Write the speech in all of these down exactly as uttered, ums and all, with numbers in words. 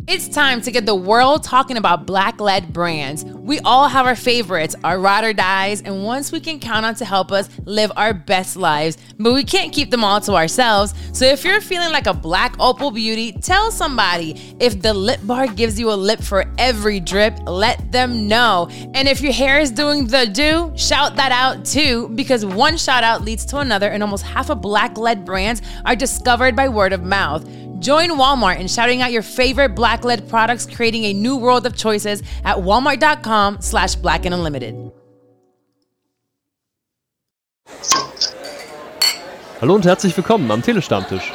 It's time to get the world talking about Black-led brands. We all have our favorites, our ride or dies, and ones we can count on to help us live our best lives. But we can't keep them all to ourselves. So if you're feeling like a Black Opal beauty, tell somebody. If the lip bar gives you a lip for every drip, let them know. And if your hair is doing the do, shout that out too, because one shout out leads to another, and almost half of Black-led brands are discovered by word of mouth. Join Walmart in shouting out your favorite Black-led products, creating a new world of choices at walmart.com slash black and unlimited. Hallo und herzlich willkommen am Telestammtisch.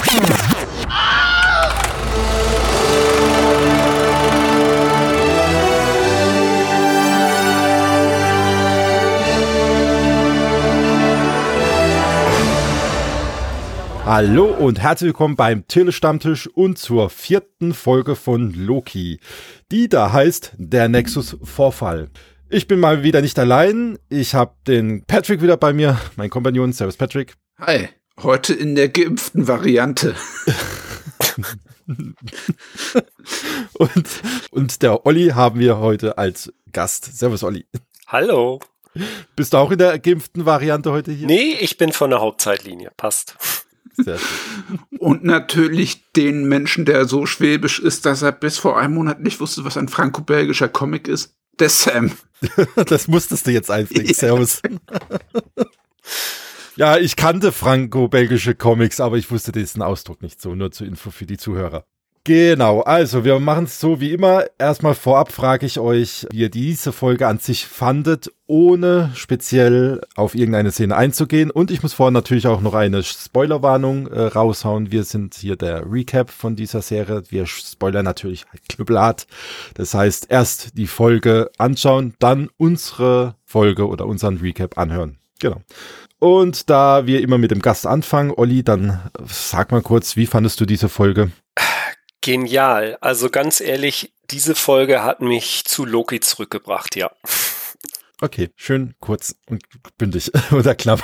Hallo und herzlich willkommen beim Telestammtisch und zur vierten Folge von Loki, die da heißt Der Nexus-Vorfall. Ich bin mal wieder nicht allein, ich habe den Patrick wieder bei mir, mein Kompagnon. Servus Patrick. Hi, heute in der geimpften Variante. und, und der Olli haben wir heute als Gast. Servus Olli. Hallo. Bist du auch in der geimpften Variante heute hier? Nee, ich bin von der Hauptzeitlinie, passt. Sehr schön. Und natürlich den Menschen, der so schwäbisch ist, dass er bis vor einem Monat nicht wusste, was ein franco-belgischer Comic ist. Der Sam. Das musstest du jetzt einfliegen. Ja. Servus. Ja, ich kannte franco-belgische Comics, aber ich wusste diesen Ausdruck nicht so. Nur zur Info für die Zuhörer. Genau, also wir machen es so wie immer. Erstmal vorab frage ich euch, wie ihr diese Folge an sich fandet, ohne speziell auf irgendeine Szene einzugehen. Und ich muss vorher natürlich auch noch eine Spoilerwarnung äh, raushauen. Wir sind hier der Recap von dieser Serie. Wir spoilern natürlich knüppelhart. Das heißt, erst die Folge anschauen, dann unsere Folge oder unseren Recap anhören. Genau. Und da wir immer mit dem Gast anfangen, Olli, dann sag mal kurz, wie fandest du diese Folge? Genial. Also ganz ehrlich, diese Folge hat mich zu Loki zurückgebracht, ja. Okay, schön kurz und bündig oder knapp.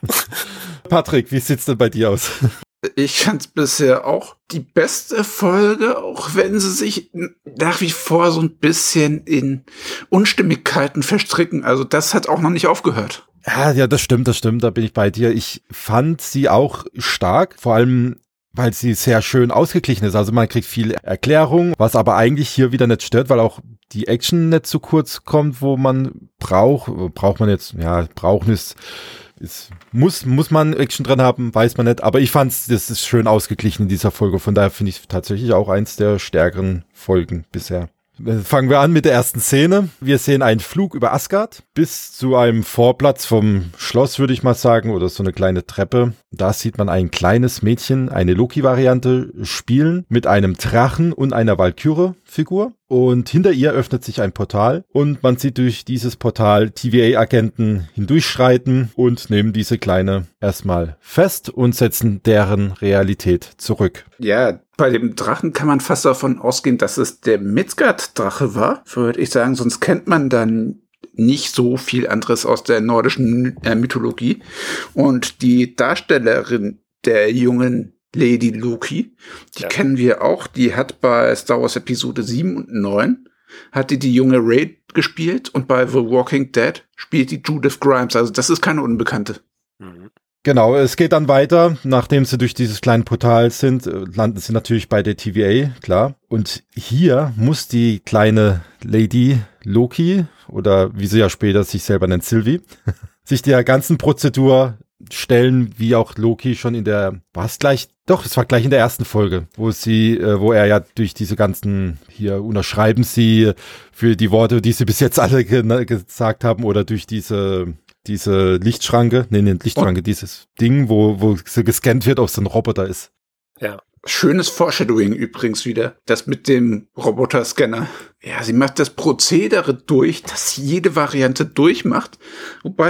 Patrick, wie sieht's denn bei dir aus? Ich fand's bisher auch die beste Folge, auch wenn sie sich nach wie vor so ein bisschen in Unstimmigkeiten verstricken. Also das hat auch noch nicht aufgehört. Ja, ja, das stimmt, das stimmt, da bin ich bei dir. Ich fand sie auch stark, vor allem weil sie sehr schön ausgeglichen ist. Also man kriegt viel Erklärung, was aber eigentlich hier wieder nicht stört, weil auch die Action nicht zu kurz kommt, wo man braucht. Braucht man jetzt, ja, brauchen ist, ist muss, muss man Action drin haben, weiß man nicht. Aber ich fand's, das ist schön ausgeglichen in dieser Folge. Von daher finde ich tatsächlich auch eins der stärkeren Folgen bisher. Fangen wir an mit der ersten Szene. Wir sehen einen Flug über Asgard bis zu einem Vorplatz vom Schloss, würde ich mal sagen, oder so eine kleine Treppe. Da sieht man ein kleines Mädchen, eine Loki-Variante, spielen mit einem Drachen und einer Valkyrie-Figur. Und hinter ihr öffnet sich ein Portal und man sieht durch dieses Portal T V A-Agenten hindurchschreiten und nehmen diese Kleine erstmal fest und setzen deren Realität zurück. Ja, bei dem Drachen kann man fast davon ausgehen, dass es der Midgard-Drache war, würde ich sagen, sonst kennt man dann nicht so viel anderes aus der nordischen äh, Mythologie. Und die Darstellerin der jungen Lady Loki, die ja. kennen wir auch, die hat bei Star Wars Episode sieben und neun, hat die die junge Rey gespielt und bei The Walking Dead spielt die Judith Grimes, also das ist keine Unbekannte. Mhm. Genau, es geht dann weiter, nachdem sie durch dieses kleine Portal sind, landen sie natürlich bei der T V A, klar. Und hier muss die kleine Lady Loki, oder wie sie ja später sich selber nennt, Sylvie, sich der ganzen Prozedur stellen, wie auch Loki schon in der, war es gleich, doch, es war gleich in der ersten Folge, wo sie, äh, wo er ja durch diese ganzen, hier unterschreiben sie für die Worte, die sie bis jetzt alle ge- gesagt haben, oder durch diese, diese Lichtschranke, nee, nee, Lichtschranke, oh. dieses Ding, wo, wo so gescannt wird, ob es ein Roboter ist. Ja. Schönes Foreshadowing übrigens wieder, das mit dem Roboterscanner. Ja, sie macht das Prozedere durch, das jede Variante durchmacht, wobei ich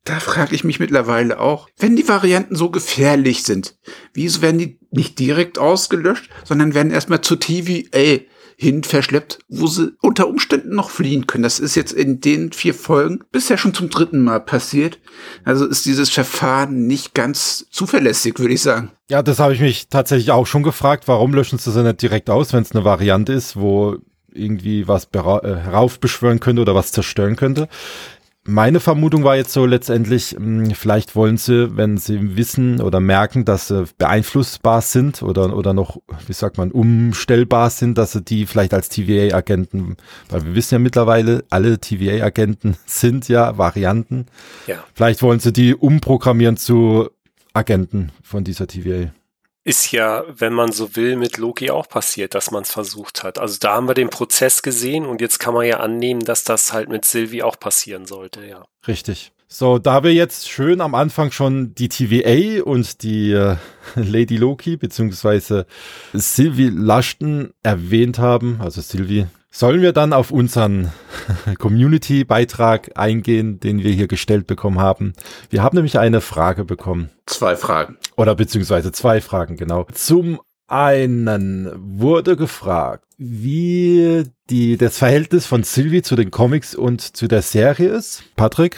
Da frage ich mich mittlerweile auch, wenn die Varianten so gefährlich sind, wieso werden die nicht direkt ausgelöscht, sondern werden erstmal zur T V A hin verschleppt, wo sie unter Umständen noch fliehen können. Das ist jetzt in den vier Folgen bisher schon zum dritten Mal passiert. Also ist dieses Verfahren nicht ganz zuverlässig, würde ich sagen. Ja, das habe ich mich tatsächlich auch schon gefragt. Warum löschen sie sie nicht direkt aus, wenn es eine Variante ist, wo irgendwie was bera- äh, heraufbeschwören könnte oder was zerstören könnte? Meine Vermutung war jetzt so letztendlich, mh, vielleicht wollen sie, wenn sie wissen oder merken, dass sie beeinflussbar sind oder oder noch, wie sagt man, umstellbar sind, dass sie die vielleicht als T V A-Agenten, weil wir wissen ja mittlerweile, alle T V A-Agenten sind ja Varianten. Ja. Vielleicht wollen sie die umprogrammieren zu Agenten von dieser T V A. Ist ja, wenn man so will, mit Loki auch passiert, dass man es versucht hat. Also da haben wir den Prozess gesehen und jetzt kann man ja annehmen, dass das halt mit Sylvie auch passieren sollte, ja. Richtig. So, da wir jetzt schön am Anfang schon die T V A und die äh, Lady Loki beziehungsweise Sylvie Lushton erwähnt haben, also Sylvie, sollen wir dann auf unseren Community-Beitrag eingehen, den wir hier gestellt bekommen haben. Wir haben nämlich eine Frage bekommen. Zwei Fragen. Oder beziehungsweise zwei Fragen, genau. Zum einen wurde gefragt, wie die, das Verhältnis von Sylvie zu den Comics und zu der Serie ist. Patrick?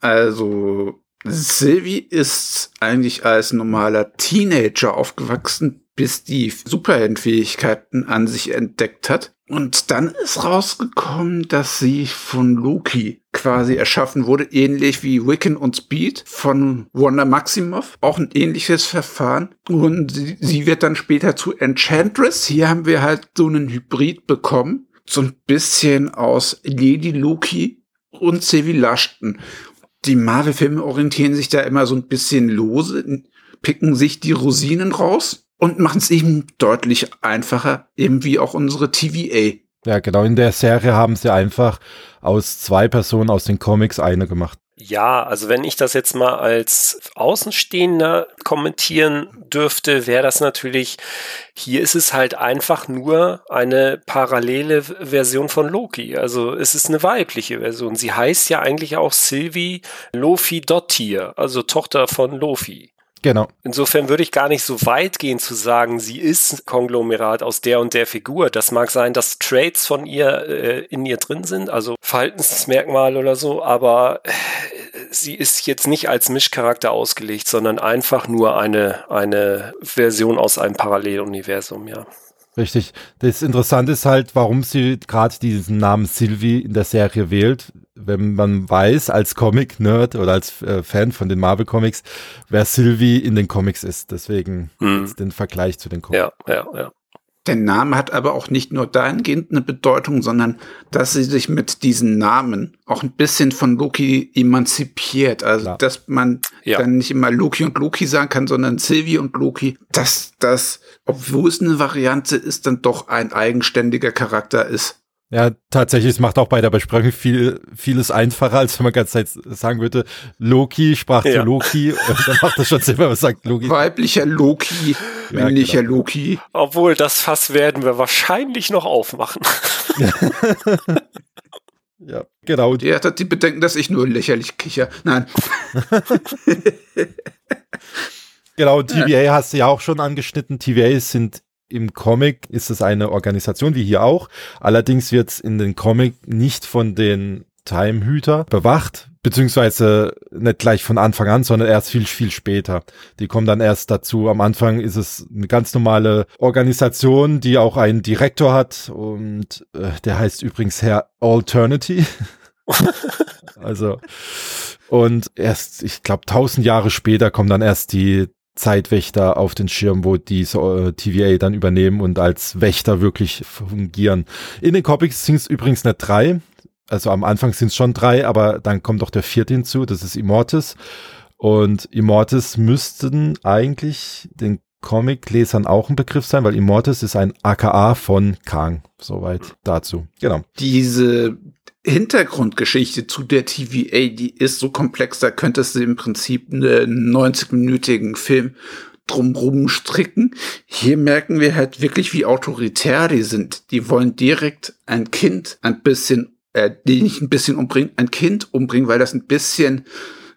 Also, Sylvie ist eigentlich als normaler Teenager aufgewachsen, bis die Superheldenfähigkeiten an sich entdeckt hat. Und dann ist rausgekommen, dass sie von Loki quasi erschaffen wurde, ähnlich wie Wiccan und Speed von Wanda Maximoff. Auch ein ähnliches Verfahren. Und sie, sie wird dann später zu Enchantress. Hier haben wir halt so einen Hybrid bekommen. So ein bisschen aus Lady Loki und Sylvie Lushton. Die Marvel-Filme orientieren sich da immer so ein bisschen lose, picken sich die Rosinen raus und machen es eben deutlich einfacher, eben wie auch unsere T V A. Ja, genau. In der Serie haben sie einfach aus zwei Personen aus den Comics eine gemacht. Ja, also wenn ich das jetzt mal als Außenstehender kommentieren dürfte, wäre das natürlich, hier ist es halt einfach nur eine parallele Version von Loki. Also es ist eine weibliche Version. Sie heißt ja eigentlich auch Sylvie Lofi-Dottir, also Tochter von Lofi. Genau. Insofern würde ich gar nicht so weit gehen zu sagen, sie ist Konglomerat aus der und der Figur. Das mag sein, dass Traits von ihr äh, in ihr drin sind, also Verhaltensmerkmale oder so, aber äh, sie ist jetzt nicht als Mischcharakter ausgelegt, sondern einfach nur eine, eine Version aus einem Paralleluniversum, ja. Richtig. Das Interessante ist halt, warum sie gerade diesen Namen Sylvie in der Serie wählt. Wenn man weiß, als Comic-Nerd oder als äh, Fan von den Marvel-Comics, wer Sylvie in den Comics ist. Deswegen hm. ist den Vergleich zu den Comics. Ja, ja, ja. Der Name hat aber auch nicht nur dahingehend eine Bedeutung, sondern dass sie sich mit diesen Namen auch ein bisschen von Loki emanzipiert. Also, Klar. dass man ja. dann nicht immer Loki und Loki sagen kann, sondern Sylvie und Loki. Dass das, obwohl es eine Variante ist, dann doch ein eigenständiger Charakter ist. Ja, tatsächlich, es macht auch bei der Besprechung viel, vieles einfacher, als wenn man ganz Zeit sagen würde, Loki sprach ja. zu Loki, und dann macht das schon Sinn, wenn man sagt Loki. Weiblicher Loki, ja, männlicher genau. Loki. Obwohl, das Fass werden wir wahrscheinlich noch aufmachen. Ja, genau. Die hat die Bedenken, dass ich nur lächerlich kicher. Nein. Genau, T V A hast du ja auch schon angeschnitten. T V As sind im Comic ist es eine Organisation, wie hier auch. Allerdings wird es in den Comic nicht von den Time-Hüter bewacht, beziehungsweise nicht gleich von Anfang an, sondern erst viel, viel später. Die kommen dann erst dazu. Am Anfang ist es eine ganz normale Organisation, die auch einen Direktor hat und äh, der heißt übrigens Herr Alternity. Also und erst, ich glaube, tausend Jahre später kommen dann erst die Zeitwächter auf den Schirm, wo die äh, T V A dann übernehmen und als Wächter wirklich fungieren. In den Comics sind es übrigens nicht drei, also am Anfang sind es schon drei, aber dann kommt doch der vierte hinzu, das ist Immortus. Und Immortus müssten eigentlich den Comic-Lesern auch ein Begriff sein, weil Immortus ist ein A K A von Kang. Soweit dazu. Genau. Diese Hintergrundgeschichte zu der T V A, die ist so komplex, da könntest du im Prinzip einen neunzig-minütigen Film drumrum stricken. Hier merken wir halt wirklich, wie autoritär die sind. Die wollen direkt ein Kind ein bisschen, äh, nicht ein bisschen umbringen, ein Kind umbringen, weil das ein bisschen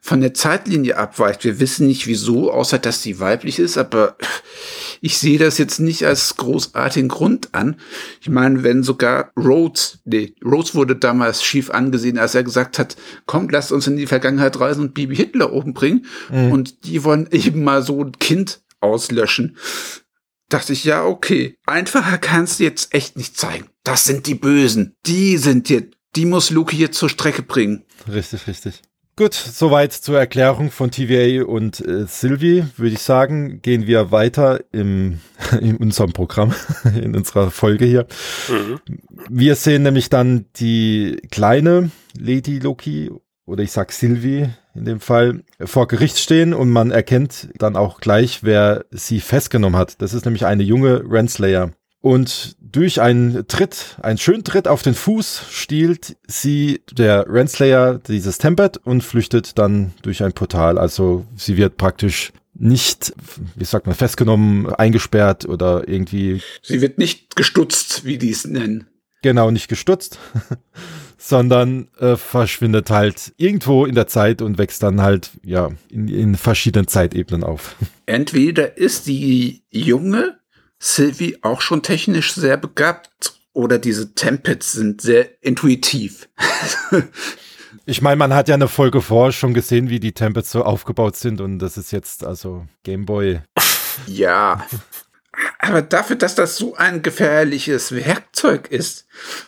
von der Zeitlinie abweicht. Wir wissen nicht wieso, außer dass sie weiblich ist, aber ich sehe das jetzt nicht als großartigen Grund an. Ich meine, wenn sogar Rhodes, nee, Rhodes wurde damals schief angesehen, als er gesagt hat, kommt, lasst uns in die Vergangenheit reisen und Bibi Hitler umbringen. Mhm. Und die wollen eben mal so ein Kind auslöschen. Dachte ich, ja, okay. Einfacher kannst du jetzt echt nicht zeigen. Das sind die Bösen. Die sind jetzt, die muss Loki jetzt zur Strecke bringen. Richtig, richtig. Gut, soweit zur Erklärung von T V A und äh, Sylvie, würde ich sagen, gehen wir weiter im, in unserem Programm, in unserer Folge hier. Mhm. Wir sehen nämlich dann die kleine Lady Loki, oder ich sag Sylvie in dem Fall, vor Gericht stehen und man erkennt dann auch gleich, wer sie festgenommen hat. Das ist nämlich eine junge Renslayer. Und durch einen Tritt, einen schönen Tritt auf den Fuß, stiehlt sie, der Renslayer, dieses Tempad und flüchtet dann durch ein Portal. Also sie wird praktisch nicht, wie sagt man, festgenommen, eingesperrt oder irgendwie... Sie wird nicht gestutzt, wie die es nennen. Genau, nicht gestutzt, sondern äh, verschwindet halt irgendwo in der Zeit und wächst dann halt, ja, in, in verschiedenen Zeitebenen auf. Entweder ist die junge Sylvie auch schon technisch sehr begabt oder diese Tempads sind sehr intuitiv. Ich meine, man hat ja eine Folge vor schon gesehen, wie die Tempads so aufgebaut sind und das ist jetzt also Gameboy. Ja, aber dafür, dass das so ein gefährliches Werkzeug ist,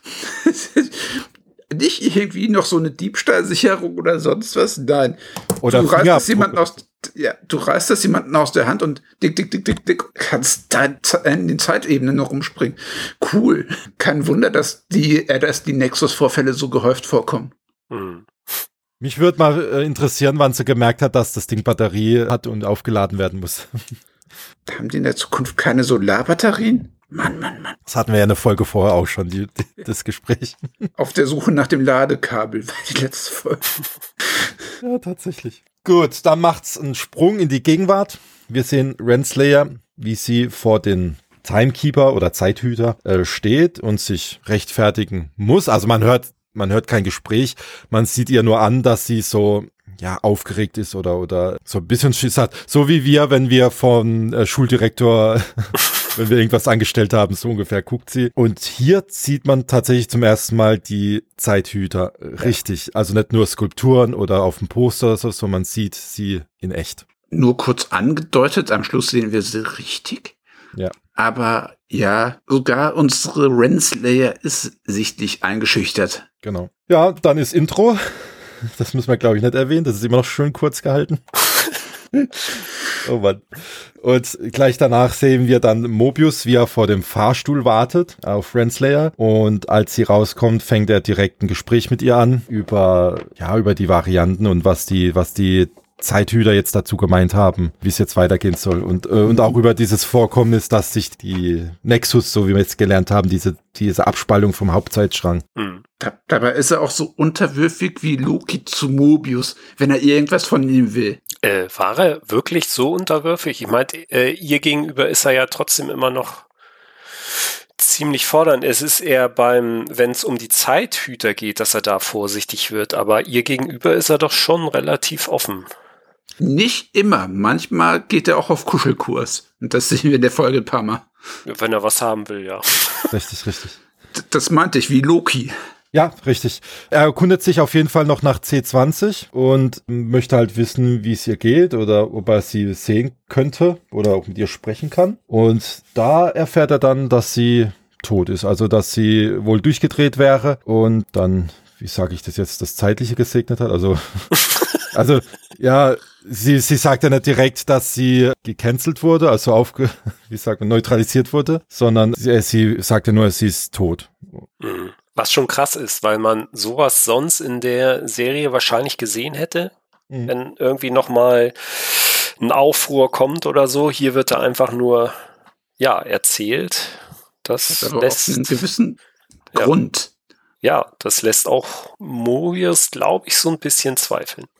nicht irgendwie noch so eine Diebstahlsicherung oder sonst was, nein. Oder du reißt das jemanden aus, ja, du reißt das jemanden aus der Hand und dick, dick, dick, dick, dick, kannst da in den Zeitebenen noch rumspringen. Cool. Kein Wunder, dass die, äh, dass die Nexus-Vorfälle so gehäuft vorkommen. Hm. Mich würde mal äh, interessieren, wann sie gemerkt hat, dass das Ding Batterie hat und aufgeladen werden muss. Haben die in der Zukunft keine Solarbatterien? Mann, Mann, Mann. Das hatten wir ja eine Folge vorher auch schon, die, die, das Gespräch. Auf der Suche nach dem Ladekabel war die letzte Folge. Ja, tatsächlich. Gut, dann macht's einen Sprung in die Gegenwart. Wir sehen Renslayer, wie sie vor den Timekeeper oder Zeithüter äh, steht und sich rechtfertigen muss. Also man hört, man hört kein Gespräch. Man sieht ihr nur an, dass sie so ja aufgeregt ist oder oder so ein bisschen Schiss hat. So wie wir, wenn wir vom äh, Schuldirektor wenn wir irgendwas angestellt haben, so ungefähr guckt sie. Und hier sieht man tatsächlich zum ersten Mal die Zeithüter richtig. Also nicht nur Skulpturen oder auf dem Poster oder so, sondern man sieht sie in echt. Nur kurz angedeutet, am Schluss sehen wir sie richtig. Ja. Aber ja, sogar unsere Renslayer ist sichtlich eingeschüchtert. Genau. Ja, dann ist Intro. Das müssen wir, glaube ich, nicht erwähnen. Das ist immer noch schön kurz gehalten. Oh Mann. Und gleich danach sehen wir dann Mobius, wie er vor dem Fahrstuhl wartet auf Renslayer. Und als sie rauskommt, fängt er direkt ein Gespräch mit ihr an über, ja, über die Varianten und was die, was die Zeithüter jetzt dazu gemeint haben, wie es jetzt weitergehen soll. Und, äh, und auch über dieses Vorkommnis, dass sich die Nexus, so wie wir jetzt gelernt haben, diese, diese Abspaltung vom Hauptzeitstrang. Mhm. Da, dabei ist er auch so unterwürfig wie Loki zu Mobius, wenn er irgendwas von ihm will. Äh, war er wirklich so unterwürfig? Ich meine, äh, ihr gegenüber ist er ja trotzdem immer noch ziemlich fordernd. Es ist eher beim, wenn es um die Zeithüter geht, dass er da vorsichtig wird, aber ihr gegenüber ist er doch schon relativ offen. Nicht immer. Manchmal geht er auch auf Kuschelkurs. Und das sehen wir in der Folge ein paar Mal. Wenn er was haben will, ja. Richtig, richtig. D- das meinte ich, wie Loki. Ja, richtig. Er erkundet sich auf jeden Fall noch nach C zwanzig und möchte halt wissen, wie es ihr geht oder ob er sie sehen könnte oder auch mit ihr sprechen kann. Und da erfährt er dann, dass sie tot ist, also dass sie wohl durchgedreht wäre und dann, wie sage ich das jetzt, das Zeitliche gesegnet hat. Also, also ja, sie, sie sagt ja nicht direkt, dass sie gecancelt wurde, also aufge, wie sagt man, neutralisiert wurde, sondern sie, sie sagt ja nur, sie ist tot. Mhm. Was schon krass ist, weil man sowas sonst in der Serie wahrscheinlich gesehen hätte, mhm. wenn irgendwie nochmal ein Aufruhr kommt oder so. Hier wird er einfach nur, ja, erzählt. Das aber lässt auf einen gewissen Grund. Ja, ja, das lässt auch Mobius, glaube ich, so ein bisschen zweifeln.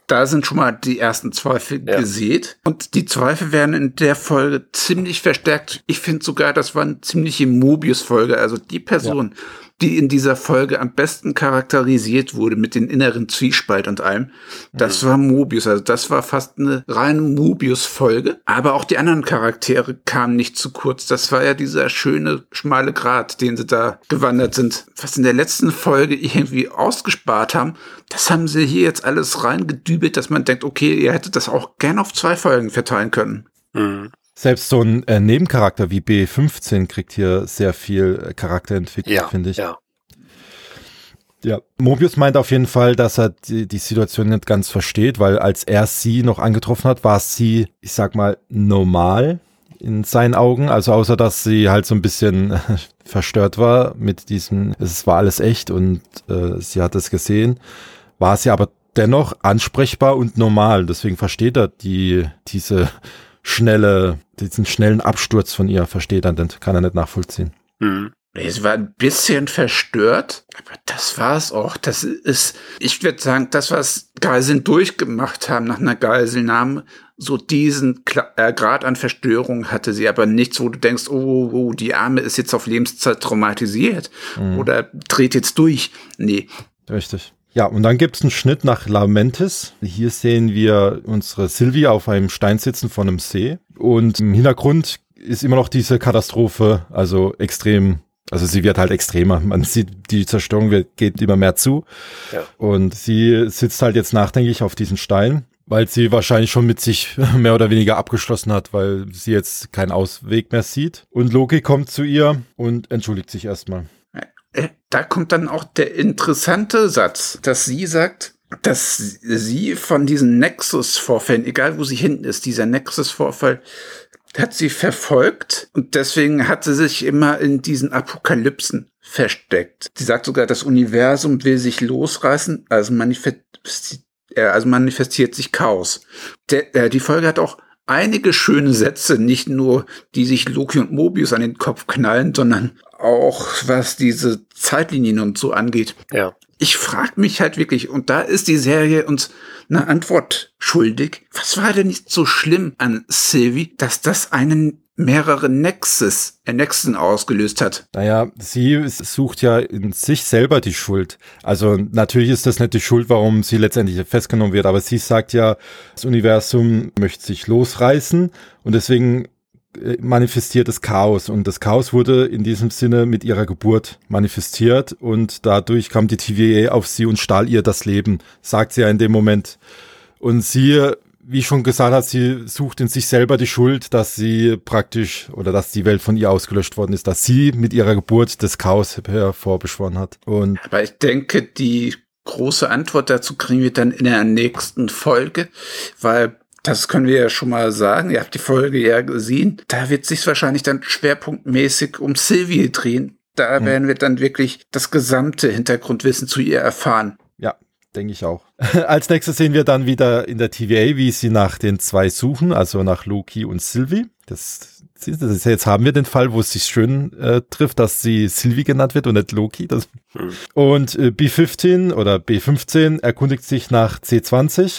Da sind schon mal die ersten Zweifel ja. gesät. Und die Zweifel werden in der Folge ziemlich verstärkt. Ich finde sogar, das war eine ziemliche Mobius-Folge. Also die Person, ja. die in dieser Folge am besten charakterisiert wurde mit den inneren Zwiespalt und allem, das mhm. war Mobius. Also das war fast eine reine Mobius-Folge. Aber auch die anderen Charaktere kamen nicht zu kurz. Das war ja dieser schöne, schmale Grat, den sie da gewandert sind. Was in der letzten Folge irgendwie ausgespart haben, das haben sie hier jetzt alles reingedübelt, dass man denkt, okay, ihr hättet das auch gern auf zwei Folgen verteilen können. Mhm. Selbst so ein äh, Nebencharakter wie B fünfzehn kriegt hier sehr viel äh, Charakterentwicklung, ja, finde ich. Ja. Ja, Mobius meint auf jeden Fall, dass er die, die Situation nicht ganz versteht, weil als er sie noch angetroffen hat, war sie, ich sag mal, normal in seinen Augen. Also außer, dass sie halt so ein bisschen äh, verstört war mit diesem, es war alles echt und äh, sie hat es gesehen, war sie aber dennoch ansprechbar und normal. Deswegen versteht er die diese schnelle, diesen schnellen Absturz von ihr, versteht er nicht, kann er nicht nachvollziehen. Mhm. Es war ein bisschen verstört, aber das war es auch. Das ist, ich würde sagen, das, was Geiseln durchgemacht haben nach einer Geiselnahme, so diesen Kla- äh, Grad an Verstörung hatte sie, aber nichts, wo du denkst, oh, oh, die Arme ist jetzt auf Lebenszeit traumatisiert mhm. oder dreht jetzt durch. Nee. Richtig. Ja, und dann gibt's einen Schnitt nach Lamentis. Hier sehen wir unsere Sylvie auf einem Stein sitzen vor einem See. Und im Hintergrund ist immer noch diese Katastrophe, also extrem, also sie wird halt extremer. Man sieht, die Zerstörung wird, geht immer mehr zu. Ja. Und sie sitzt halt jetzt nachdenklich auf diesem Stein, weil sie wahrscheinlich schon mit sich mehr oder weniger abgeschlossen hat, weil sie jetzt keinen Ausweg mehr sieht. Und Loki kommt zu ihr und entschuldigt sich erstmal. Da kommt dann auch der interessante Satz, dass sie sagt, dass sie von diesen Nexus-Vorfällen, egal wo sie hinten ist, dieser Nexus-Vorfall hat sie verfolgt und deswegen hat sie sich immer in diesen Apokalypsen versteckt. Sie sagt sogar, das Universum will sich losreißen, also, manifest, äh, also manifestiert sich Chaos. Der, äh, die Folge hat auch einige schöne Sätze, nicht nur, die sich Loki und Mobius an den Kopf knallen, sondern auch, was diese Zeitlinien und so angeht. Ja. Ich frage mich halt wirklich, und da ist die Serie uns eine Antwort schuldig. Was war denn nicht so schlimm an Sylvie, dass das einen mehrere Nexus, äh, Nexen ausgelöst hat? Naja, sie sucht ja in sich selber die Schuld. Also natürlich ist das nicht die Schuld, warum sie letztendlich festgenommen wird, aber sie sagt ja, das Universum möchte sich losreißen und deswegen manifestiert das Chaos und das Chaos wurde in diesem Sinne mit ihrer Geburt manifestiert und dadurch kam die T V A auf sie und stahl ihr das Leben, sagt sie ja in dem Moment. Und sie, wie schon gesagt hat, sie sucht in sich selber die Schuld, dass sie praktisch oder dass die Welt von ihr ausgelöscht worden ist, dass sie mit ihrer Geburt das Chaos hervorbeschworen hat. Und aber ich denke, die große Antwort dazu kriegen wir dann in der nächsten Folge, weil das können wir ja schon mal sagen. Ihr habt die Folge ja gesehen. Da wird sich wahrscheinlich dann schwerpunktmäßig um Sylvie drehen. Da hm. werden wir dann wirklich das gesamte Hintergrundwissen zu ihr erfahren. Ja, denke ich auch. Als nächstes sehen wir dann wieder in der T V A, wie sie nach den zwei suchen, also nach Loki und Sylvie. Das, das ist, jetzt haben wir den Fall, wo es sich schön äh, trifft, dass sie Sylvie genannt wird und nicht Loki. Das hm. Und äh, B fünfzehn oder B fünfzehn erkundigt sich nach C zwanzig.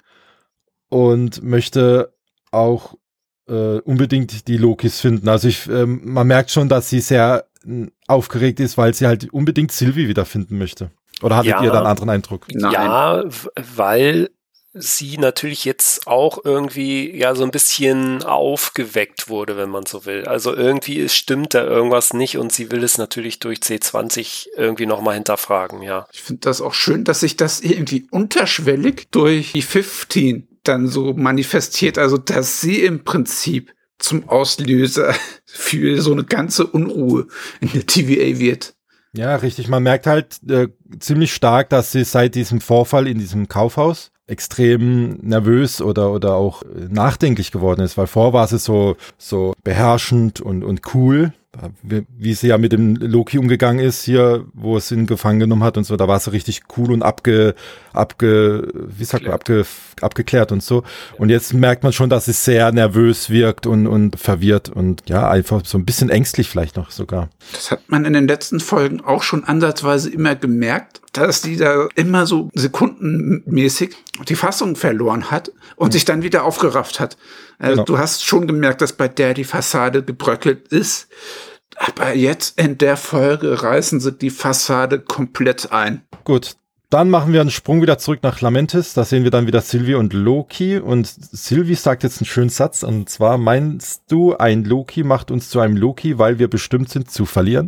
Und möchte auch äh, unbedingt die Lokis finden. Also ich, ähm, man merkt schon, dass sie sehr äh, aufgeregt ist, weil sie halt unbedingt Sylvie wiederfinden möchte. Oder hattet ja, ihr da einen anderen Eindruck? Nein. Ja, w- weil sie natürlich jetzt auch irgendwie ja so ein bisschen aufgeweckt wurde, wenn man so will. Also irgendwie es stimmt da irgendwas nicht und sie will es natürlich durch C zwanzig irgendwie nochmal hinterfragen, ja. Ich finde das auch schön, dass sich das irgendwie unterschwellig durch die fünfzehn dann so manifestiert, also dass sie im Prinzip zum Auslöser für so eine ganze Unruhe in der T V A wird. Ja, richtig. Man merkt halt äh, ziemlich stark, dass sie seit diesem Vorfall in diesem Kaufhaus extrem nervös oder oder auch nachdenklich geworden ist, weil vorher war sie so so beherrschend und und cool, wie sie ja mit dem Loki umgegangen ist hier, wo es ihn gefangen genommen hat und so, da war sie richtig cool und abge, abge, wie sagt man, abge, abgeklärt und so. Und jetzt merkt man schon, dass sie sehr nervös wirkt und, und verwirrt und ja, einfach so ein bisschen ängstlich vielleicht noch sogar. Das hat man in den letzten Folgen auch schon ansatzweise immer gemerkt, dass die da immer so sekundenmäßig die Fassung verloren hat und mhm. sich dann wieder aufgerafft hat. Also genau. Du hast schon gemerkt, dass bei der die Fassade gebröckelt ist. Aber jetzt in der Folge reißen sie die Fassade komplett ein. Gut, dann machen wir einen Sprung wieder zurück nach Lamentis. Da sehen wir dann wieder Sylvie und Loki. Und Sylvie sagt jetzt einen schönen Satz. Und zwar, meinst du, ein Loki macht uns zu einem Loki, weil wir bestimmt sind zu verlieren?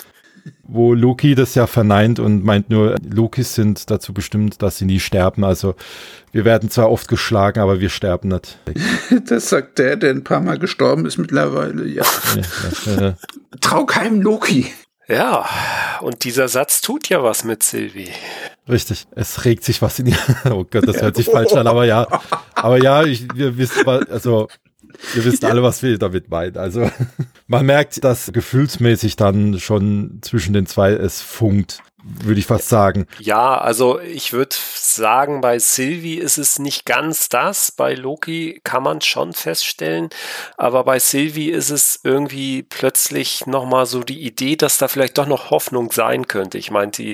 Wo Loki das ja verneint und meint nur, Lokis sind dazu bestimmt, dass sie nie sterben. Also wir werden zwar oft geschlagen, aber wir sterben nicht. Das sagt der, der ein paar Mal gestorben ist mittlerweile, ja. ja, ja, ja. Trau keinem Loki. Ja, und dieser Satz tut ja was mit Sylvie. Richtig, es regt sich was in ihr. Oh Gott, das hört sich falsch an, aber ja. Aber ja, ich, wir wissen, also... Ihr wisst alle, was wir damit meinen. Also man merkt, dass gefühlsmäßig dann schon zwischen den zwei es funkt, würde ich fast sagen. Ja, also ich würde sagen, bei Sylvie ist es nicht ganz das. Bei Loki kann man schon feststellen. Aber bei Sylvie ist es irgendwie plötzlich nochmal so die Idee, dass da vielleicht doch noch Hoffnung sein könnte. Ich meine, die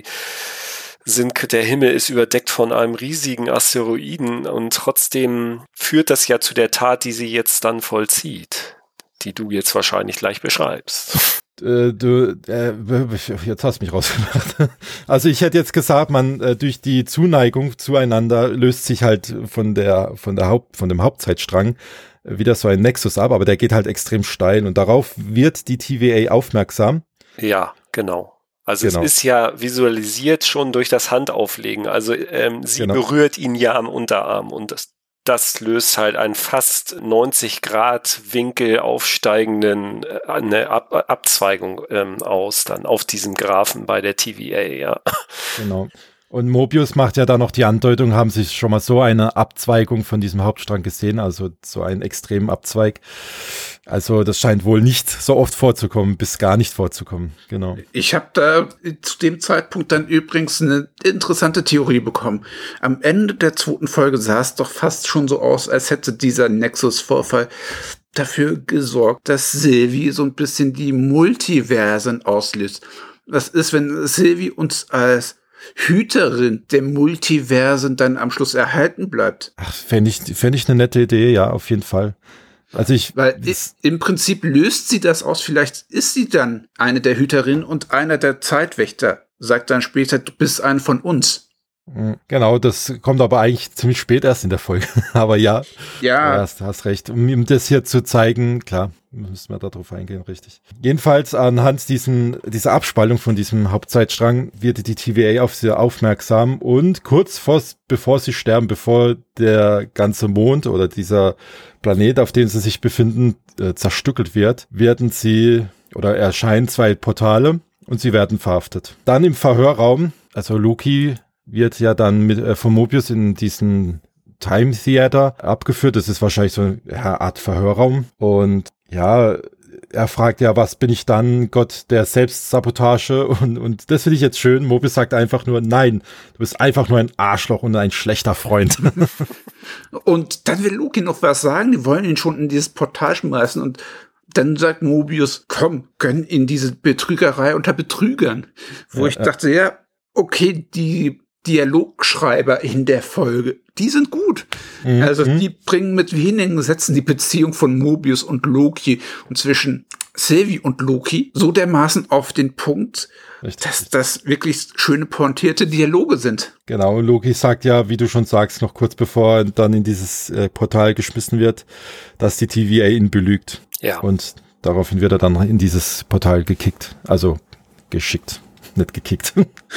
Sind, der Himmel ist überdeckt von einem riesigen Asteroiden und trotzdem führt das ja zu der Tat, die sie jetzt dann vollzieht, die du jetzt wahrscheinlich gleich beschreibst. Äh, du, äh, jetzt hast du mich rausgemacht. Also ich hätte jetzt gesagt, man äh, durch die Zuneigung zueinander löst sich halt von der von der Haupt von dem Hauptzeitstrang wieder so ein Nexus ab, aber der geht halt extrem steil und darauf wird die T V A aufmerksam. Ja, genau. Also genau. Es ist ja visualisiert schon durch das Handauflegen. Also ähm, sie genau. berührt ihn ja am Unterarm und das, das löst halt einen fast neunzig Grad Winkel aufsteigenden äh, eine Ab- Abzweigung ähm, aus dann auf diesem Graphen bei der T V A, ja. Genau. Und Mobius macht ja da noch die Andeutung, haben Sie schon mal so eine Abzweigung von diesem Hauptstrang gesehen, also so einen extremen Abzweig. Also das scheint wohl nicht so oft vorzukommen, bis gar nicht vorzukommen, genau. Ich habe da zu dem Zeitpunkt dann übrigens eine interessante Theorie bekommen. Am Ende der zweiten Folge sah es doch fast schon so aus, als hätte dieser Nexus-Vorfall dafür gesorgt, dass Sylvie so ein bisschen die Multiversen auslöst. Was ist, wenn Sylvie uns als Hüterin der Multiversen dann am Schluss erhalten bleibt? Ach, fände ich, fände ich eine nette Idee, ja, auf jeden Fall. Also ich, Weil im Prinzip löst sie das aus, vielleicht ist sie dann eine der Hüterinnen und einer der Zeitwächter sagt dann später, du bist ein von uns. Genau, das kommt aber eigentlich ziemlich spät erst in der Folge. Aber ja, ja. Du hast, hast recht. Um ihm das hier zu zeigen, klar, müssen wir darauf eingehen, richtig. Jedenfalls anhand diesen, dieser Abspaltung von diesem Hauptzeitstrang wird die T V A auf sie aufmerksam und kurz vor, bevor sie sterben, bevor der ganze Mond oder dieser Planet, auf dem sie sich befinden, äh, zerstückelt wird, werden sie oder erscheinen zwei Portale und sie werden verhaftet. Dann im Verhörraum, also Loki wird ja dann mit äh, von Mobius in diesen Time Theater abgeführt. Das ist wahrscheinlich so eine Art Verhörraum. Und ja, er fragt ja, was bin ich dann? Gott der Selbstsabotage. Und, und das finde ich jetzt schön. Mobius sagt einfach nur, nein, du bist einfach nur ein Arschloch und ein schlechter Freund. Und dann will Loki noch was sagen. Die wollen ihn schon in dieses Portal schmeißen und dann sagt Mobius, komm, gönn in diese Betrügerei unter Betrügern. Wo ja, ich ja. dachte, ja, okay, die Dialogschreiber in der Folge, die sind gut. Mhm. Also die bringen mit wenigen Sätzen die Beziehung von Mobius und Loki und zwischen Sylvie und Loki so dermaßen auf den Punkt, Richtig. dass das wirklich schöne pointierte Dialoge sind. Genau, Loki sagt ja, wie du schon sagst, noch kurz bevor er dann in dieses äh, Portal geschmissen wird, dass die T V A ihn belügt. Ja. Und daraufhin wird er dann in dieses Portal gekickt. Also geschickt, nicht gekickt.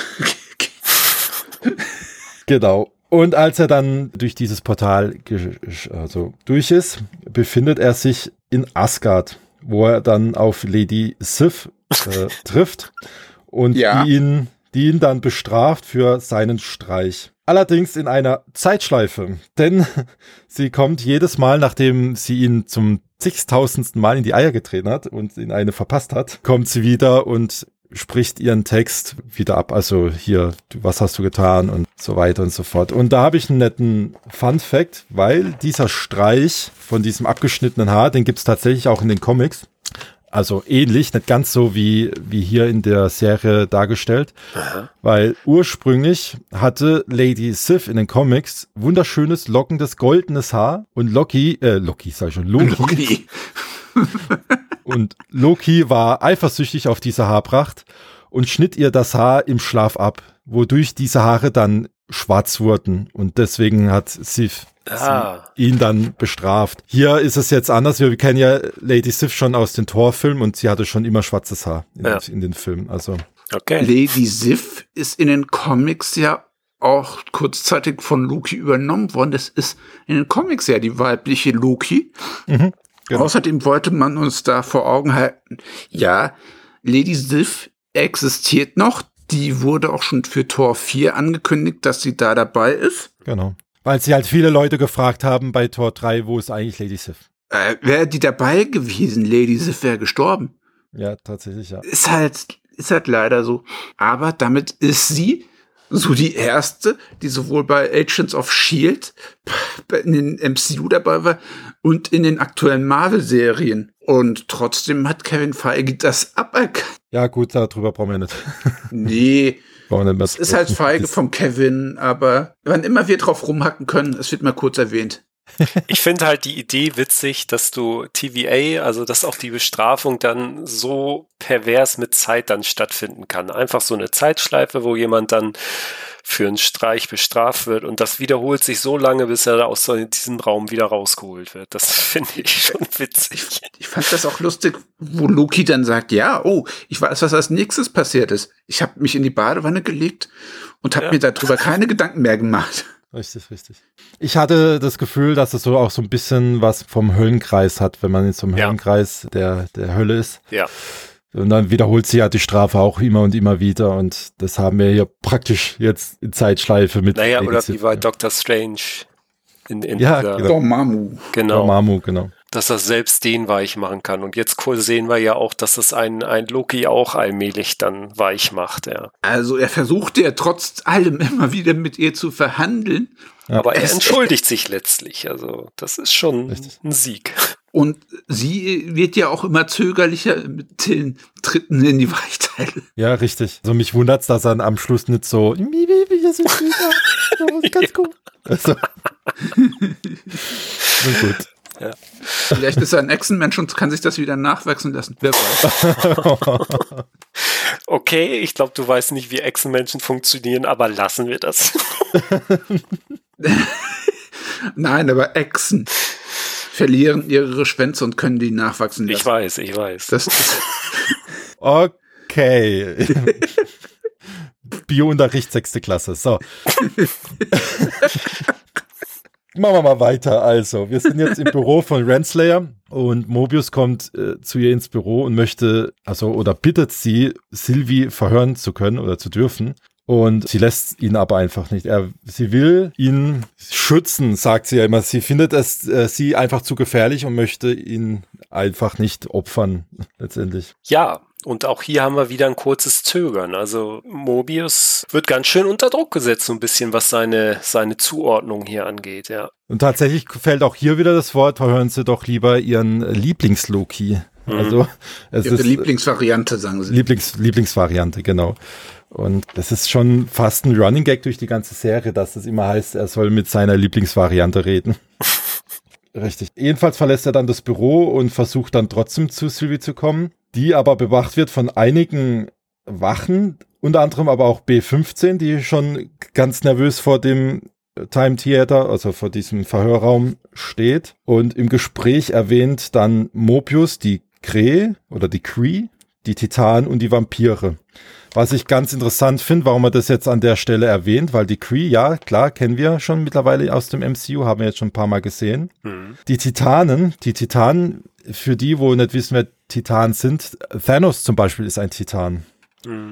Genau. Und als er dann durch dieses Portal also durch ist, befindet er sich in Asgard, wo er dann auf Lady Sif äh, trifft und ja. die, ihn, die ihn dann bestraft für seinen Streich. Allerdings in einer Zeitschleife, denn sie kommt jedes Mal, nachdem sie ihn zum zigtausendsten Mal in die Eier getreten hat und ihn eine verpasst hat, kommt sie wieder und spricht ihren Text wieder ab. Also hier, was hast du getan und so weiter und so fort. Und da habe ich einen netten Fun-Fact, weil dieser Streich von diesem abgeschnittenen Haar, den gibt's tatsächlich auch in den Comics. Also ähnlich, nicht ganz so wie, wie hier in der Serie dargestellt. Aha. Weil ursprünglich hatte Lady Sif in den Comics wunderschönes, lockendes, goldenes Haar und Loki, äh, Loki sag ich schon, Loki. Loki. Und Loki war eifersüchtig auf diese Haarpracht und schnitt ihr das Haar im Schlaf ab, wodurch diese Haare dann schwarz wurden. Und deswegen hat Sif ah. ihn dann bestraft. Hier ist es jetzt anders. Wir kennen ja Lady Sif schon aus den Thor-Filmen und sie hatte schon immer schwarzes Haar in, ja. in den Filmen. Also okay. Lady Sif ist in den Comics ja auch kurzzeitig von Loki übernommen worden. Das ist in den Comics ja die weibliche Loki. Mhm. Genau. Außerdem wollte man uns da vor Augen halten, ja, Lady Sif existiert noch, die wurde auch schon für Thor vier angekündigt, dass sie da dabei ist. Genau, weil sie halt viele Leute gefragt haben bei Thor drei, wo ist eigentlich Lady Sif? Äh, wäre die dabei gewesen, Lady Sif wäre gestorben. Ja, tatsächlich, ja. Ist halt, ist halt leider so. Aber damit ist sie so die erste, die sowohl bei Agents of S H I E L D in den M C U dabei war und in den aktuellen Marvel-Serien. Und trotzdem hat Kevin Feige das aberkannt. Ja gut, darüber brauchen wir nicht. Nee, es ist halt Feige vom Kevin, aber wann immer wir drauf rumhacken können, es wird mal kurz erwähnt. Ich finde halt die Idee witzig, dass du T V A, also dass auch die Bestrafung dann so pervers mit Zeit dann stattfinden kann. Einfach so eine Zeitschleife, wo jemand dann für einen Streich bestraft wird und das wiederholt sich so lange, bis er aus diesem Raum wieder rausgeholt wird. Das finde ich schon witzig. Ich, ich fand das auch lustig, wo Loki dann sagt, ja, oh, ich weiß, was als nächstes passiert ist. Ich habe mich in die Badewanne gelegt und habe ja. mir darüber keine Gedanken mehr gemacht. Richtig, richtig. Ich hatte das Gefühl, dass es so auch so ein bisschen was vom Höllenkreis hat, wenn man jetzt im ja. Höllenkreis der, der Hölle ist. Ja. Und dann wiederholt sie ja die Strafe auch immer und immer wieder und das haben wir hier praktisch jetzt in Zeitschleife mit. Naja, oder wie bei Doctor Strange in, in ja, dieser, genau. Dormammu. Genau. Dormammu, genau. Dass er selbst den weich machen kann. Und jetzt sehen wir ja auch, dass es ein, ein Loki auch allmählich dann weich macht. Ja. Also er versucht ja trotz allem immer wieder mit ihr zu verhandeln. Ja. Aber er es entschuldigt sich letztlich. Also das ist schon Richtig. ein Sieg. Und sie wird ja auch immer zögerlicher mit den Tritten in die Weichteile. Ja, richtig. Also mich wundert's, dass er am Schluss nicht so das ist ganz gut. Also. Na gut. Ja. Vielleicht ist er ein Echsenmensch und kann sich das wieder nachwachsen lassen. Wer weiß. Okay, ich glaube, du weißt nicht, wie Echsenmenschen funktionieren, aber lassen wir das. Nein, aber Echsen verlieren ihre Schwänze und können die nachwachsen lassen. Ich weiß, ich weiß. Das ist okay. Biounterricht, sechste Klasse. So. Machen wir mal weiter. Also, wir sind jetzt im Büro von Renslayer und Mobius kommt äh, zu ihr ins Büro und möchte, also, oder bittet sie, Sylvie verhören zu können oder zu dürfen. Und sie lässt ihn aber einfach nicht. Er, sie will ihn schützen, sagt sie ja immer. Sie findet es, äh, sie einfach zu gefährlich und möchte ihn einfach nicht opfern, letztendlich. Ja. Und auch hier haben wir wieder ein kurzes Zögern. Also Mobius wird ganz schön unter Druck gesetzt, so ein bisschen, was seine, seine Zuordnung hier angeht, ja. Und tatsächlich fällt auch hier wieder das Wort, verhören Sie doch lieber Ihren Lieblings-Loki. Mhm. Also, es ja, ist Lieblingsvariante, sagen Sie. Lieblings, Lieblingsvariante, genau. Und das ist schon fast ein Running Gag durch die ganze Serie, dass es immer heißt, er soll mit seiner Lieblingsvariante reden. Richtig. Jedenfalls verlässt er dann das Büro und versucht dann trotzdem zu Sylvie zu kommen, die aber bewacht wird von einigen Wachen, unter anderem aber auch B fünfzehn, die schon ganz nervös vor dem Time Theater, also vor diesem Verhörraum steht. Und im Gespräch erwähnt dann Mobius die Kree oder die Kree, die Titanen und die Vampire. Was ich ganz interessant finde, warum er das jetzt an der Stelle erwähnt, weil die Kree, ja, klar, kennen wir schon mittlerweile aus dem M C U, haben wir jetzt schon ein paar Mal gesehen. Mhm. Die Titanen, die Titanen, für die, wo nicht wissen, wer Titanen sind, Thanos zum Beispiel ist ein Titan. Mhm.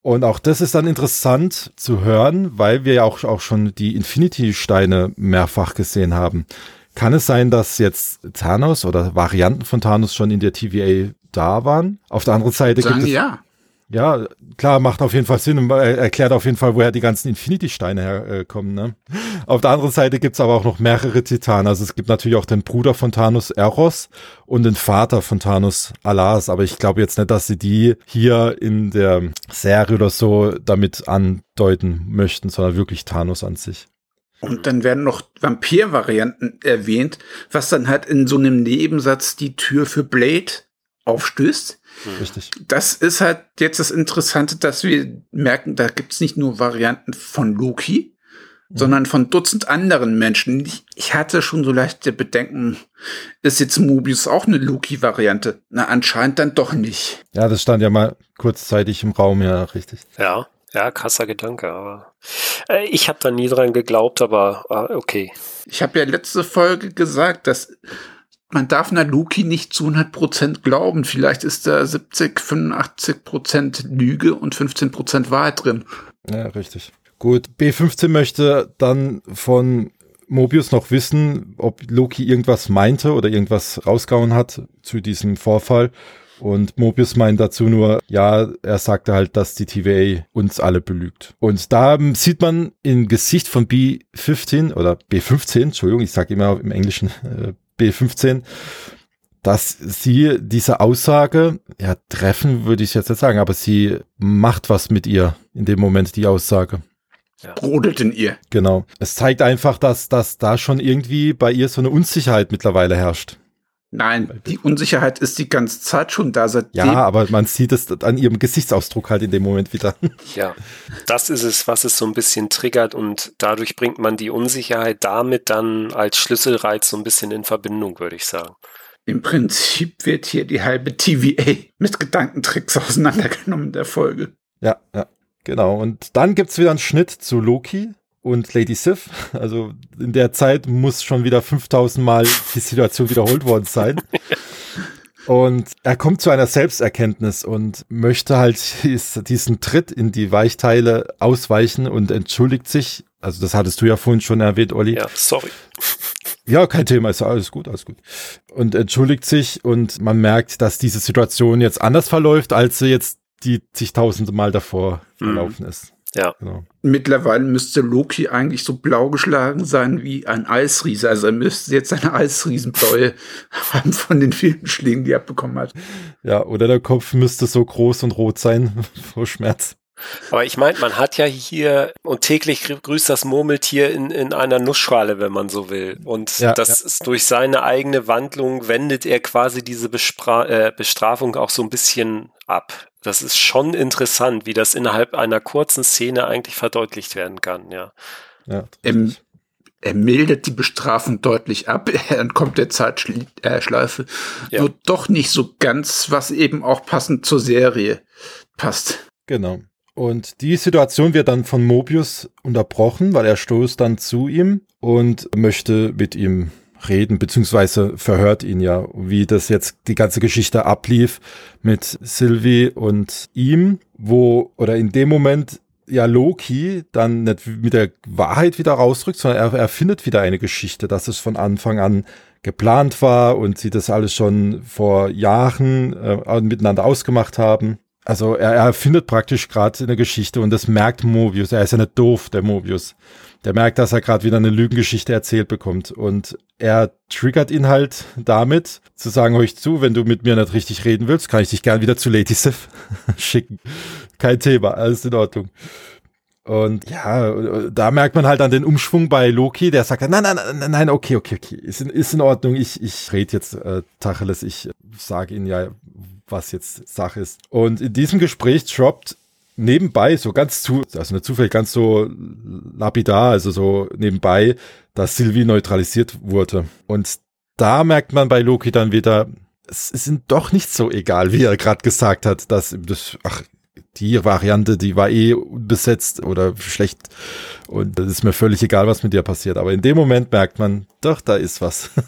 Und auch das ist dann interessant zu hören, weil wir ja auch, auch schon die Infinity-Steine mehrfach gesehen haben. Kann es sein, dass jetzt Thanos oder Varianten von Thanos schon in der T V A da waren? Auf der anderen Seite Sagen gibt es... ja. Ja, klar, macht auf jeden Fall Sinn und erklärt auf jeden Fall, woher die ganzen Infinity-Steine herkommen. Ne? Auf der anderen Seite gibt's aber auch noch mehrere Titanen. Also es gibt natürlich auch den Bruder von Thanos, Eros, und den Vater von Thanos, Alas. Aber ich glaube jetzt nicht, dass sie die hier in der Serie oder so damit andeuten möchten, sondern wirklich Thanos an sich. Und dann werden noch Vampir-Varianten erwähnt, was dann halt in so einem Nebensatz die Tür für Blade aufstößt. Richtig. Das ist halt jetzt das Interessante, dass wir merken, da gibt es nicht nur Varianten von Loki, mhm. sondern von Dutzend anderen Menschen. Ich, ich hatte schon so leichte Bedenken, ist jetzt Mobius auch eine Loki-Variante? Na, anscheinend dann doch nicht. Ja, das stand ja mal kurzzeitig im Raum, ja, richtig. Ja, ja, krasser Gedanke, aber äh, ich habe da nie dran geglaubt, aber äh, okay. Ich habe ja letzte Folge gesagt, dass man darf einer Loki nicht zu hundert Prozent glauben. Vielleicht ist da siebzig, fünfundachtzig Prozent Lüge und fünfzehn Prozent Wahrheit drin. Ja, richtig. Gut, B fünfzehn möchte dann von Mobius noch wissen, ob Loki irgendwas meinte oder irgendwas rausgehauen hat zu diesem Vorfall. Und Mobius meint dazu nur, ja, er sagte halt, dass die T V A uns alle belügt. Und da sieht man im Gesicht von B fünfzehn oder B fünfzehn, Entschuldigung, ich sage immer im Englischen äh, B fünfzehn, dass sie diese Aussage, ja, treffen würde ich jetzt nicht sagen, aber sie macht was mit ihr in dem Moment, die Aussage. Ja. Brodelt in ihr. Genau. Es zeigt einfach, dass, dass da schon irgendwie bei ihr so eine Unsicherheit mittlerweile herrscht. Nein, die Unsicherheit ist die ganze Zeit schon da. Seitdem. Ja, aber man sieht es an ihrem Gesichtsausdruck halt in dem Moment wieder. Ja, das ist es, was es so ein bisschen triggert und dadurch bringt man die Unsicherheit damit dann als Schlüsselreiz so ein bisschen in Verbindung, würde ich sagen. Im Prinzip wird hier die halbe T V A mit Gedankentricks auseinandergenommen in der Folge. Ja, ja, genau. Und dann gibt's wieder einen Schnitt zu Loki und Lady Sif. Also in der Zeit muss schon wieder fünftausend Mal die Situation wiederholt worden sein. Und er kommt zu einer Selbsterkenntnis und möchte halt diesen Tritt in die Weichteile ausweichen und entschuldigt sich. Also das hattest du ja vorhin schon erwähnt, Olli. Ja, sorry. Ja, kein Thema, ist alles gut, alles gut. Und entschuldigt sich und man merkt, dass diese Situation jetzt anders verläuft, als sie jetzt die zigtausende Mal davor verlaufen mhm. ist. Ja. Genau. Mittlerweile müsste Loki eigentlich so blau geschlagen sein wie ein Eisriese. Also er müsste jetzt seine Eisriesenbläue haben von den vielen Schlägen, die er bekommen hat. Ja, oder der Kopf müsste so groß und rot sein vor Schmerz. Aber ich meine, man hat ja hier und täglich grüßt das Murmeltier in, in einer Nussschale, wenn man so will. Und ja, das ja. ist durch seine eigene Wandlung wendet er quasi diese Bespra- äh, Bestrafung auch so ein bisschen ab. Das ist schon interessant, wie das innerhalb einer kurzen Szene eigentlich verdeutlicht werden kann, ja. ja er, er mildert die Bestrafung deutlich ab, er entkommt der Zeitschleife. Ja. Nur doch nicht so ganz, was eben auch passend zur Serie passt. Genau. Und die Situation wird dann von Mobius unterbrochen, weil er stoßt dann zu ihm und möchte mit ihm reden, beziehungsweise verhört ihn ja, wie das jetzt die ganze Geschichte ablief mit Sylvie und ihm, wo, oder in dem Moment ja Loki dann nicht mit der Wahrheit wieder rausrückt, sondern er erfindet wieder eine Geschichte, dass es von Anfang an geplant war und sie das alles schon vor Jahren äh, miteinander ausgemacht haben. Also er, er erfindet praktisch gerade eine Geschichte und das merkt Mobius. Er ist ja nicht doof, der Mobius. Der merkt, dass er gerade wieder eine Lügengeschichte erzählt bekommt. Und er triggert ihn halt damit, zu sagen, hör ich zu, wenn du mit mir nicht richtig reden willst, kann ich dich gern wieder zu Lady Sif schicken. Kein Thema, alles in Ordnung. Und ja, da merkt man halt dann den Umschwung bei Loki, der sagt, nein, nein, nein, nein, okay, okay, okay, ist in, ist in Ordnung, ich, ich rede jetzt äh, Tacheles, ich sage Ihnen ja, was jetzt Sache ist. Und in diesem Gespräch droppt nebenbei, so ganz zu, also nicht zufällig, ganz so lapidar, also so nebenbei, dass Sylvie neutralisiert wurde. Und da merkt man bei Loki dann wieder, es ist ihm doch nicht so egal, wie er gerade gesagt hat, dass das, ach, die Variante, die war eh unbesetzt oder schlecht und das ist mir völlig egal, was mit dir passiert. Aber in dem Moment merkt man, doch, da ist was.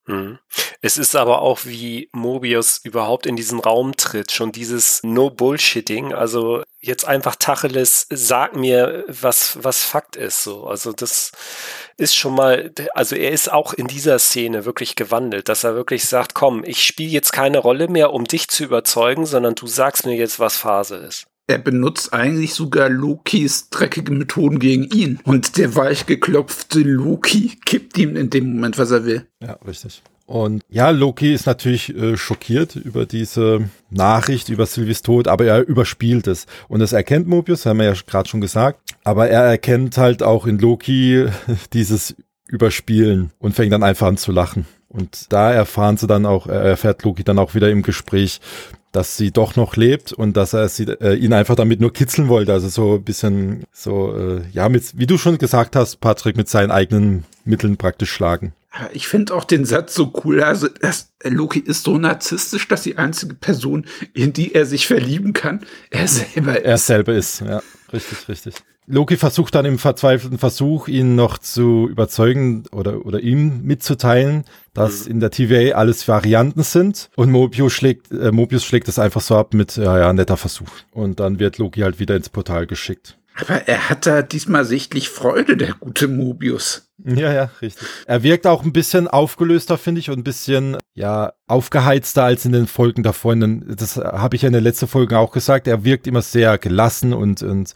Hm. Es ist aber auch, wie Mobius überhaupt in diesen Raum tritt, schon dieses No-Bullshitting, also jetzt einfach Tacheles, sag mir, was, was Fakt ist, so. Also das ist schon mal, also er ist auch in dieser Szene wirklich gewandelt, dass er wirklich sagt, komm, ich spiele jetzt keine Rolle mehr, um dich zu überzeugen, sondern du sagst mir jetzt, was Phase ist. Er benutzt eigentlich sogar Lokis dreckige Methoden gegen ihn. Und der weichgeklopfte Loki gibt ihm in dem Moment, was er will. Ja, richtig. Und ja, Loki ist natürlich äh, schockiert über diese Nachricht, über Sylvies Tod, aber er überspielt es. Und das erkennt Mobius, haben wir ja gerade schon gesagt. Aber er erkennt halt auch in Loki dieses Überspielen und fängt dann einfach an zu lachen. Und da erfahren sie dann auch, erfährt Loki dann auch wieder im Gespräch, dass sie doch noch lebt und dass er sie, äh, ihn einfach damit nur kitzeln wollte. Also so ein bisschen so, äh, ja, mit, wie du schon gesagt hast, Patrick, mit seinen eigenen Mitteln praktisch schlagen. Ich finde auch den Satz so cool. Also das, Loki ist so narzisstisch, dass die einzige Person, in die er sich verlieben kann, er selber ist. Er selber ist, ja, richtig, richtig. Loki versucht dann im verzweifelten Versuch, ihn noch zu überzeugen oder, oder ihm mitzuteilen, dass mhm. in der T V A alles Varianten sind. Und Mobius schlägt, äh, Mobius schlägt es einfach so ab mit, ja, ja, netter Versuch. Und dann wird Loki halt wieder ins Portal geschickt. Aber er hat da diesmal sichtlich Freude, der gute Mobius. Ja, ja, richtig. Er wirkt auch ein bisschen aufgelöster, finde ich, und ein bisschen, ja, aufgeheizter als in den Folgen davor. Das habe ich ja in der letzten Folge auch gesagt. Er wirkt immer sehr gelassen und, und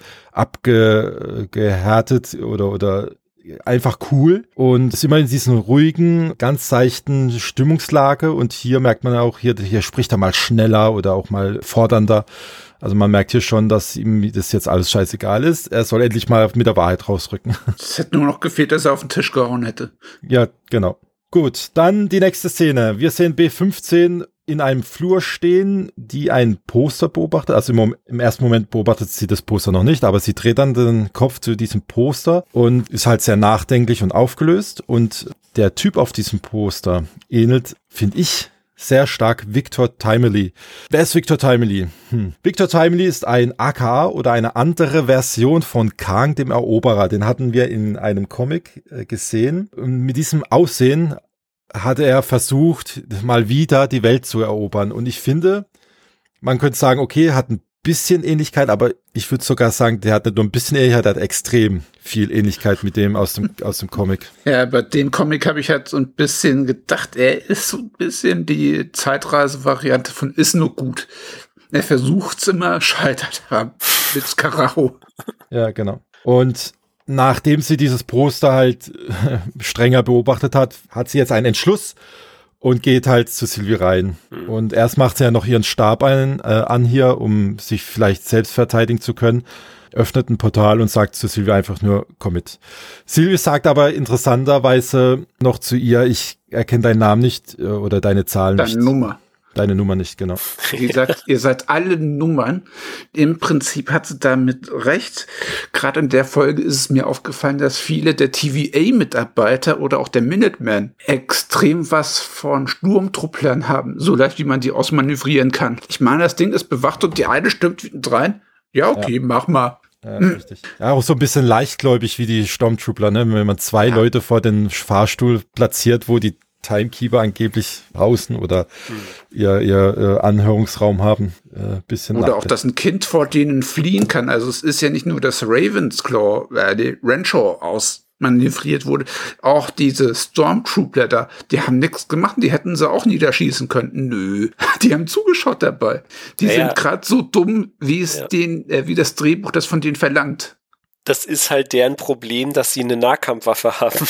abgehärtet oder, oder einfach cool und ist immer in diesen ruhigen, ganz seichten Stimmungslage. Und hier merkt man auch, hier, hier spricht er mal schneller oder auch mal fordernder. Also man merkt hier schon, dass ihm das jetzt alles scheißegal ist. Er soll endlich mal mit der Wahrheit rausrücken. Es hätte nur noch gefehlt, dass er auf den Tisch gehauen hätte. Ja, genau. Gut, dann die nächste Szene. Wir sehen B fünfzehn in einem Flur stehen, die ein Poster beobachtet. Also im, Mom- im ersten Moment beobachtet sie das Poster noch nicht, aber sie dreht dann den Kopf zu diesem Poster und ist halt sehr nachdenklich und aufgelöst. Und der Typ auf diesem Poster ähnelt, finde ich, sehr stark Victor Timely. Wer ist Victor Timely? Hm. Victor Timely ist ein A K A oder eine andere Version von Kang, dem Eroberer. Den hatten wir in einem Comic äh, gesehen. Und mit diesem Aussehen hatte er versucht, mal wieder die Welt zu erobern. Und ich finde, man könnte sagen, okay, hat ein bisschen Ähnlichkeit, aber ich würde sogar sagen, der hat nicht nur ein bisschen Ähnlichkeit, der hat extrem viel Ähnlichkeit mit dem aus dem, aus dem Comic. Ja, bei dem Comic habe ich halt so ein bisschen gedacht, er ist so ein bisschen die Zeitreise-Variante von Ist nur gut. Er versucht's immer, scheitert haben mit Karacho. Ja, genau. Und nachdem sie dieses Poster halt strenger beobachtet hat, hat sie jetzt einen Entschluss und geht halt zu Sylvie rein. Mhm. Und erst macht sie ja noch ihren Stab ein, äh, an hier, um sich vielleicht selbst verteidigen zu können, öffnet ein Portal und sagt zu Sylvie einfach nur, komm mit. Sylvie sagt aber interessanterweise noch zu ihr, ich erkenne deinen Namen nicht äh, oder deine Zahlen Deine nicht. Deine Nummer. Deine Nummer nicht, genau. Wie gesagt, ihr seid alle Nummern. Im Prinzip hat sie damit recht. Gerade in der Folge ist es mir aufgefallen, dass viele der T V A-Mitarbeiter oder auch der Minutemen extrem was von Sturmtrupplern haben. So leicht, wie man die ausmanövrieren kann. Ich meine, das Ding ist bewacht und die eine stimmt hinten rein. Ja, okay, ja. Mach mal. Ja, hm. richtig. Ja, auch so ein bisschen leichtgläubig wie die Stormtrooper, ne? Wenn man zwei ja. Leute vor den Fahrstuhl platziert, wo die Timekeeper angeblich draußen oder hm. ihr, ihr äh, Anhörungsraum haben. Äh, bisschen oder auch, dass ein Kind vor denen fliehen kann. Also es ist ja nicht nur, dass Ravensclaw, äh, die Renshaw ausmanövriert wurde, auch diese Stormtrooper da, die haben nichts gemacht, die hätten sie auch niederschießen können. Nö, die haben zugeschaut dabei. Die ja, sind ja. gerade so dumm, wie es ja. den, äh, wie das Drehbuch das von denen verlangt. Das ist halt deren Problem, dass sie eine Nahkampfwaffe haben.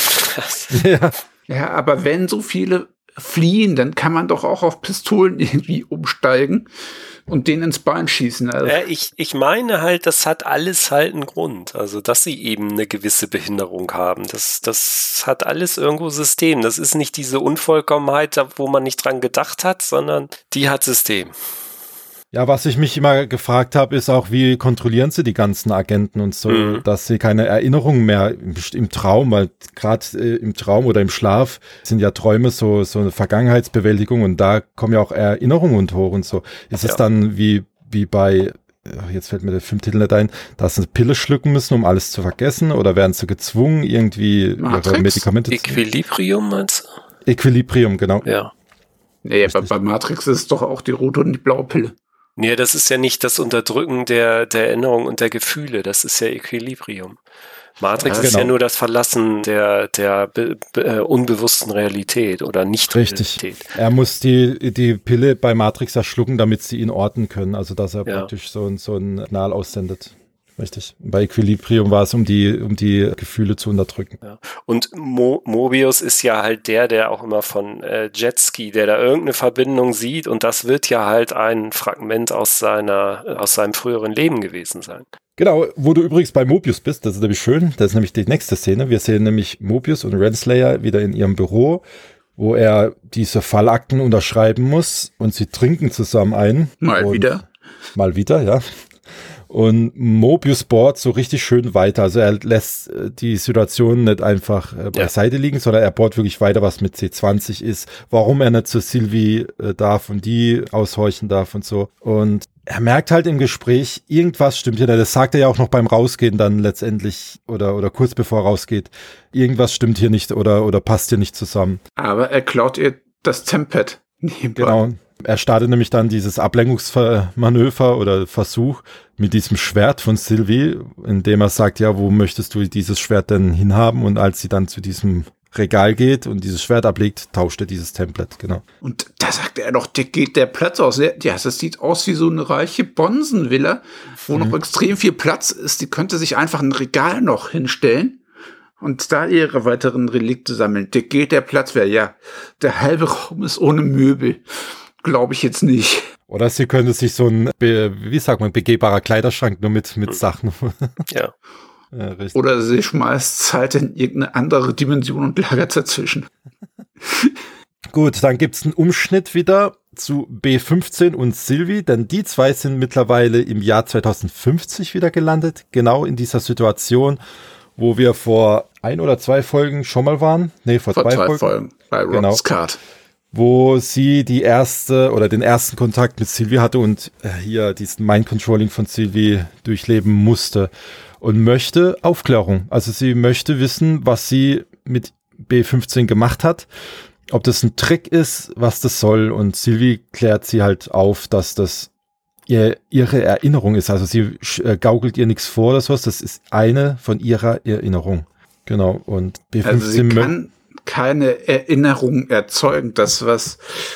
ja. Ja, aber wenn so viele fliehen, dann kann man doch auch auf Pistolen irgendwie umsteigen und denen ins Bein schießen. Also. Ja, ich, ich meine halt, das hat alles halt einen Grund. Also, dass sie eben eine gewisse Behinderung haben. Das, das hat alles irgendwo System. Das ist nicht diese Unvollkommenheit, wo man nicht dran gedacht hat, sondern die hat System. Ja, was ich mich immer gefragt habe, ist auch, wie kontrollieren sie die ganzen Agenten und so, mhm. dass sie keine Erinnerungen mehr im, im Traum, weil gerade äh, im Traum oder im Schlaf sind ja Träume so so eine Vergangenheitsbewältigung und da kommen ja auch Erinnerungen hoch und so. Ist ja. es dann wie wie bei, jetzt fällt mir der Filmtitel nicht ein, dass sie eine Pille schlucken müssen, um alles zu vergessen oder werden sie gezwungen, irgendwie Matrix? ihre Medikamente zu Equilibrium meinst du? Equilibrium, genau. Ja. Nee, bei, bei Matrix ist es doch auch die rote und die blaue Pille. Nee, das ist ja nicht das Unterdrücken der, der Erinnerung und der Gefühle, das ist ja Equilibrium. Matrix ja, ist genau. ja nur das Verlassen der, der be, be, äh, unbewussten Realität oder Nicht-Realität. Richtig. Er muss die, die Pille bei Matrix ja schlucken, damit sie ihn orten können, also dass er Ja. praktisch so, so ein Signal aussendet. Richtig. Bei Equilibrium war es, um die, um die Gefühle zu unterdrücken. Ja. Und Mo- Mobius ist ja halt der, der auch immer von äh, Jetski, der da irgendeine Verbindung sieht und das wird ja halt ein Fragment aus seiner, aus seinem früheren Leben gewesen sein. Genau, wo du übrigens bei Mobius bist, das ist nämlich schön, das ist nämlich die nächste Szene. Wir sehen nämlich Mobius und Renslayer wieder in ihrem Büro, wo er diese Fallakten unterschreiben muss und sie trinken zusammen ein. Mal und wieder. Mal wieder, ja. Und Mobius bohrt so richtig schön weiter. Also er lässt äh, die Situation nicht einfach äh, beiseite liegen, sondern er bohrt wirklich weiter, was mit C zwanzig ist, warum er nicht zu Sylvie äh, darf und die aushorchen darf und so. Und er merkt halt im Gespräch, irgendwas stimmt hier nicht. Das sagt er ja auch noch beim Rausgehen dann letztendlich oder oder kurz bevor er rausgeht. Irgendwas stimmt hier nicht oder oder passt hier nicht zusammen. Aber er klaut ihr das Tempad. Genau. Er startet nämlich dann dieses Ablenkungsmanöver oder Versuch mit diesem Schwert von Sylvie, indem er sagt, ja, wo möchtest du dieses Schwert denn hinhaben? Und als sie dann zu diesem Regal geht und dieses Schwert ablegt, tauscht er dieses Template, genau. Und da sagt er doch, dir geht der Platz aus. Ja, das sieht aus wie so eine reiche Bonsenvilla, wo mhm. noch extrem viel Platz ist. Die könnte sich einfach ein Regal noch hinstellen und da ihre weiteren Relikte sammeln. Dir geht der Platz, wäre ja, der halbe Raum ist ohne Möbel. Glaube ich jetzt nicht. Oder sie könnte sich so ein, wie sagt man, begehbarer Kleiderschrank nur mit, mit Sachen. Ja. Ja, richtig. Oder sie schmeißt Zeit in irgendeine andere Dimension und lagert dazwischen. Gut, dann gibt's einen Umschnitt wieder zu B fünfzehn und Sylvie, denn die zwei sind mittlerweile im Jahr zweitausendfünfzig wieder gelandet, genau in dieser Situation, wo wir vor ein oder zwei Folgen schon mal waren. Nee, vor, vor zwei, zwei Folgen. Folgen bei Rob's Card. Wo sie die erste oder den ersten Kontakt mit Sylvie hatte und äh, hier diesen Mind-Controlling von Sylvie durchleben musste und möchte Aufklärung. Also sie möchte wissen, was sie mit B fünfzehn gemacht hat, ob das ein Trick ist, was das soll, und Sylvie klärt sie halt auf, dass das ihr, ihre Erinnerung ist. Also sie äh, gaukelt ihr nichts vor oder sowas, das ist eine von ihrer Erinnerung. Genau, und B fünfzehn also sie kann keine Erinnerung erzeugen. Das, was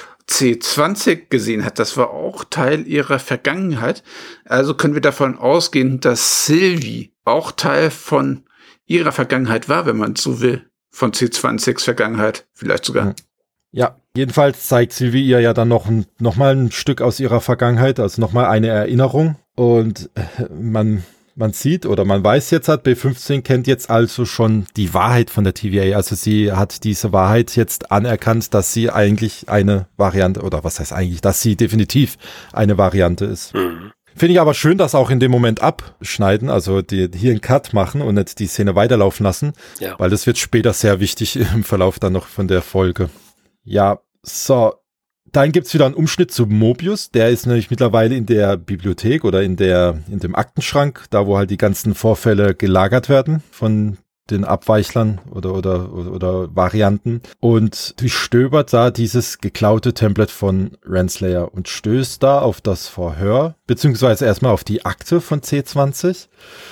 C zwanzig gesehen hat, das war auch Teil ihrer Vergangenheit. Also können wir davon ausgehen, dass Sylvie auch Teil von ihrer Vergangenheit war, wenn man so will. Von C zwanzigs Vergangenheit, vielleicht sogar. Ja, jedenfalls zeigt Sylvie ihr ja dann noch, ein, noch mal ein Stück aus ihrer Vergangenheit, also noch mal eine Erinnerung. Und man... Man sieht oder man weiß jetzt, hat B fünfzehn kennt jetzt also schon die Wahrheit von der T V A. Also sie hat diese Wahrheit jetzt anerkannt, dass sie eigentlich eine Variante, oder was heißt eigentlich, dass sie definitiv eine Variante ist. Mhm. Finde ich aber schön, dass auch in dem Moment abschneiden, also die, hier einen Cut machen und nicht die Szene weiterlaufen lassen, ja. Weil das wird später sehr wichtig im Verlauf dann noch von der Folge. Ja, so. Dann gibt's wieder einen Umschnitt zu Mobius, der ist nämlich mittlerweile in der Bibliothek oder in der in dem Aktenschrank, da wo halt die ganzen Vorfälle gelagert werden von den Abweichlern oder oder oder, oder Varianten, und durchstöbert da dieses geklaute Template von Renslayer und stößt da auf das Verhör, beziehungsweise erstmal auf die Akte von C zwanzig,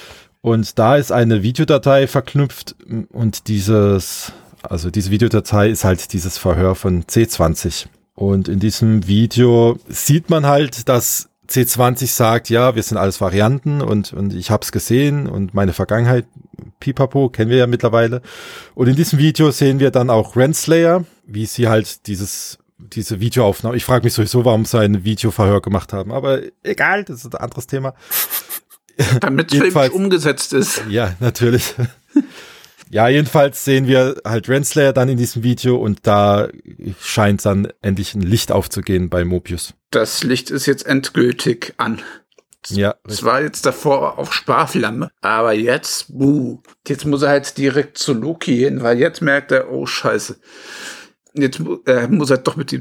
und da ist eine Videodatei verknüpft und dieses, also diese Videodatei ist halt dieses Verhör von C zwanzig. Und in diesem Video sieht man halt, dass C zwanzig sagt, ja, wir sind alles Varianten und und ich hab's gesehen und meine Vergangenheit, pipapo, kennen wir ja mittlerweile. Und in diesem Video sehen wir dann auch Renslayer, wie sie halt dieses diese Videoaufnahme, ich frage mich sowieso, warum sie ein Videoverhör gemacht haben, aber egal, das ist ein anderes Thema. Damit es filmisch umgesetzt ist. Ja, natürlich. Ja, jedenfalls sehen wir halt Renslayer dann in diesem Video und da scheint dann endlich ein Licht aufzugehen bei Mobius. Das Licht ist jetzt endgültig an. Ja. Es war jetzt davor auf Sparflamme, aber jetzt, buh, jetzt muss er halt direkt zu Loki hin, weil jetzt merkt er, oh Scheiße, jetzt äh, muss er doch mit ihm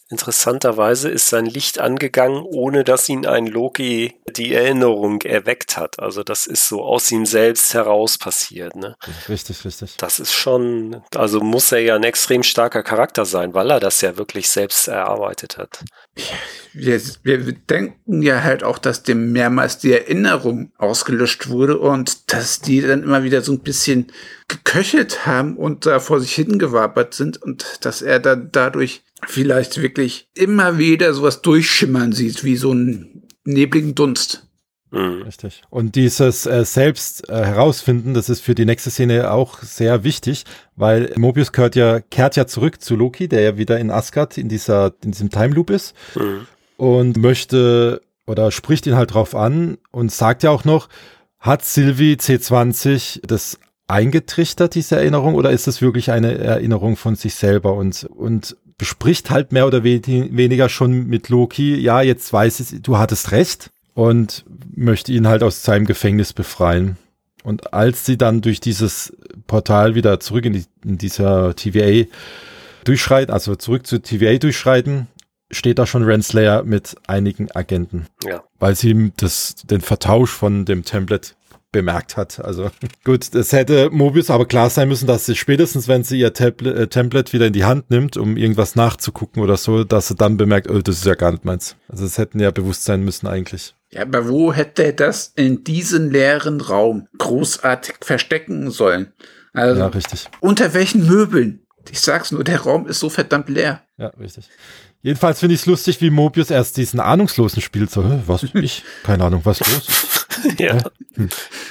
Interessanterweise ist sein Licht angegangen, ohne dass ihn ein Loki die Erinnerung erweckt hat. Also das ist so aus ihm selbst heraus passiert. Ne? Richtig, richtig. Das ist schon, also muss er ja ein extrem starker Charakter sein, weil er das ja wirklich selbst erarbeitet hat. Wir, wir denken ja halt auch, dass dem mehrmals die Erinnerung ausgelöscht wurde und dass die dann immer wieder so ein bisschen geköchelt haben und da vor sich hingewabert sind und dass er dann dadurch vielleicht wirklich immer wieder sowas durchschimmern sieht, wie so einen nebligen Dunst. Mhm. Richtig. Und dieses äh, Selbst äh, herausfinden, das ist für die nächste Szene auch sehr wichtig, weil Mobius kehrt ja, kehrt ja zurück zu Loki, der ja wieder in Asgard in dieser, in diesem Time Loop ist Mhm. und möchte oder spricht ihn halt drauf an und sagt ja auch noch, hat Sylvie C zwanzig das eingetrichtert, diese Erinnerung, oder ist es wirklich eine Erinnerung von sich selber und, und bespricht halt mehr oder weniger schon mit Loki, ja, jetzt weiß ich, du hattest recht und möchte ihn halt aus seinem Gefängnis befreien. Und als sie dann durch dieses Portal wieder zurück in, die, in dieser T V A durchschreiten, also zurück zu T V A durchschreiten, steht da schon Renslayer mit einigen Agenten. Ja. Weil sie das, den Vertausch von dem Template bemerkt hat. Also gut, es hätte Mobius aber klar sein müssen, dass sie spätestens, wenn sie ihr Tablet, äh, Template wieder in die Hand nimmt, um irgendwas nachzugucken oder so, dass sie dann bemerkt, oh, das ist ja gar nicht meins. Also es hätten ja bewusst sein müssen eigentlich. Ja, aber wo hätte er das in diesem leeren Raum großartig verstecken sollen? Also Ja, richtig. unter welchen Möbeln? Ich sag's nur, der Raum ist so verdammt leer. Ja, richtig. Jedenfalls finde ich es lustig, wie Mobius erst diesen Ahnungslosen spielt. So, hä, was? Ich? Keine Ahnung, was los ist. Ja. Hm.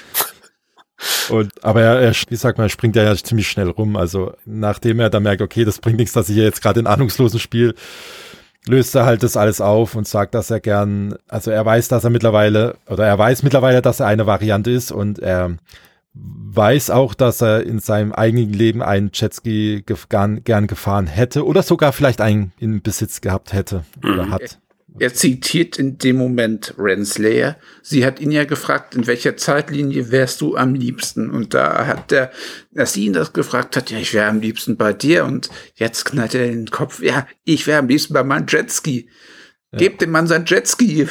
Und, aber er, er, wie sagt man, er springt ja ziemlich schnell rum. Also nachdem er dann merkt, okay, das bringt nichts, dass ich hier jetzt gerade den Ahnungslosen spiele, löst er halt das alles auf und sagt, dass er gern, also er weiß, dass er mittlerweile, oder er weiß mittlerweile, dass er eine Variante ist und er weiß auch, dass er in seinem eigenen Leben einen Jetski gef- gern, gern gefahren hätte oder sogar vielleicht einen in Besitz gehabt hätte oder Mhm. hat. Er zitiert in dem Moment Renslayer. Sie hat ihn ja gefragt, in welcher Zeitlinie wärst du am liebsten? Und da hat er, als sie ihn das gefragt hat, ja, ich wäre am liebsten bei dir. Und jetzt knallt er den Kopf, ja, ich wäre am liebsten bei meinem Jetski. Ja. Gebt dem Mann sein Jetski.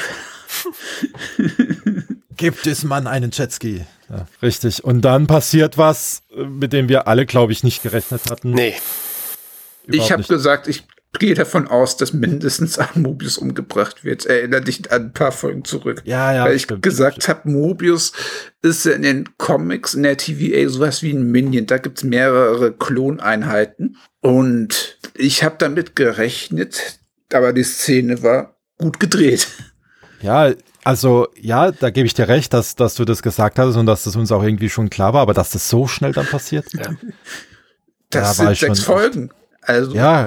Gibt es Mann einen Jetski? Ja, richtig. Und dann passiert was, mit dem wir alle, glaube ich, nicht gerechnet hatten. Nee. Überhaupt Ich habe nicht. gesagt, ich gehe davon aus, dass mindestens ein Mobius umgebracht wird. Erinnere dich an ein paar Folgen zurück. Ja, ja. Weil ich stimmt, gesagt stimmt. habe, Mobius ist ja in den Comics, in der T V A sowas wie ein Minion. Da gibt's mehrere Kloneinheiten. Und ich habe damit gerechnet, aber die Szene war gut gedreht. Ja, also, ja, da gebe ich dir recht, dass, dass du das gesagt hast und dass das uns auch irgendwie schon klar war, aber dass das so schnell dann passiert. Ja. Das Ja, war sind ich schon sechs Folgen. Also, Ja,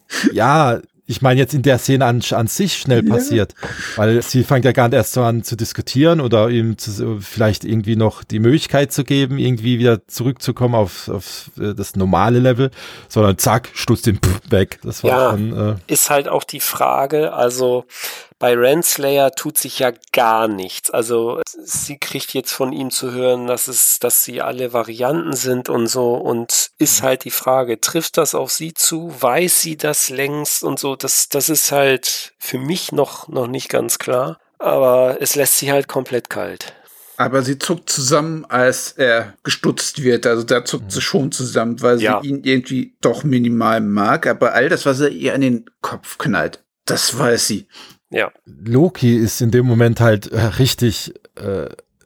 ja, ich meine jetzt in der Szene an, an sich schnell Ja. passiert, weil sie fängt ja gar nicht erst so an zu diskutieren oder ihm zu, vielleicht irgendwie noch die Möglichkeit zu geben, irgendwie wieder zurückzukommen auf, auf äh, das normale Level, sondern zack, stutzt den Pff weg. Das war Ja. schon, äh, Ist halt auch die Frage, also bei Renslayer tut sich ja gar nichts. Also sie kriegt jetzt von ihm zu hören, dass es, dass sie alle Varianten sind und so, und ist halt die Frage, trifft das auf sie zu? Weiß sie das längst und so? Das, das ist halt für mich noch, noch nicht ganz klar. Aber es lässt sie halt komplett kalt. aber sie zuckt zusammen, als er gestutzt wird. Also da zuckt sie schon zusammen, weil sie Ja. ihn irgendwie doch minimal mag. Aber all das, was er ihr an den Kopf knallt, das weiß sie. Ja. Loki ist in dem Moment halt äh, richtig, äh,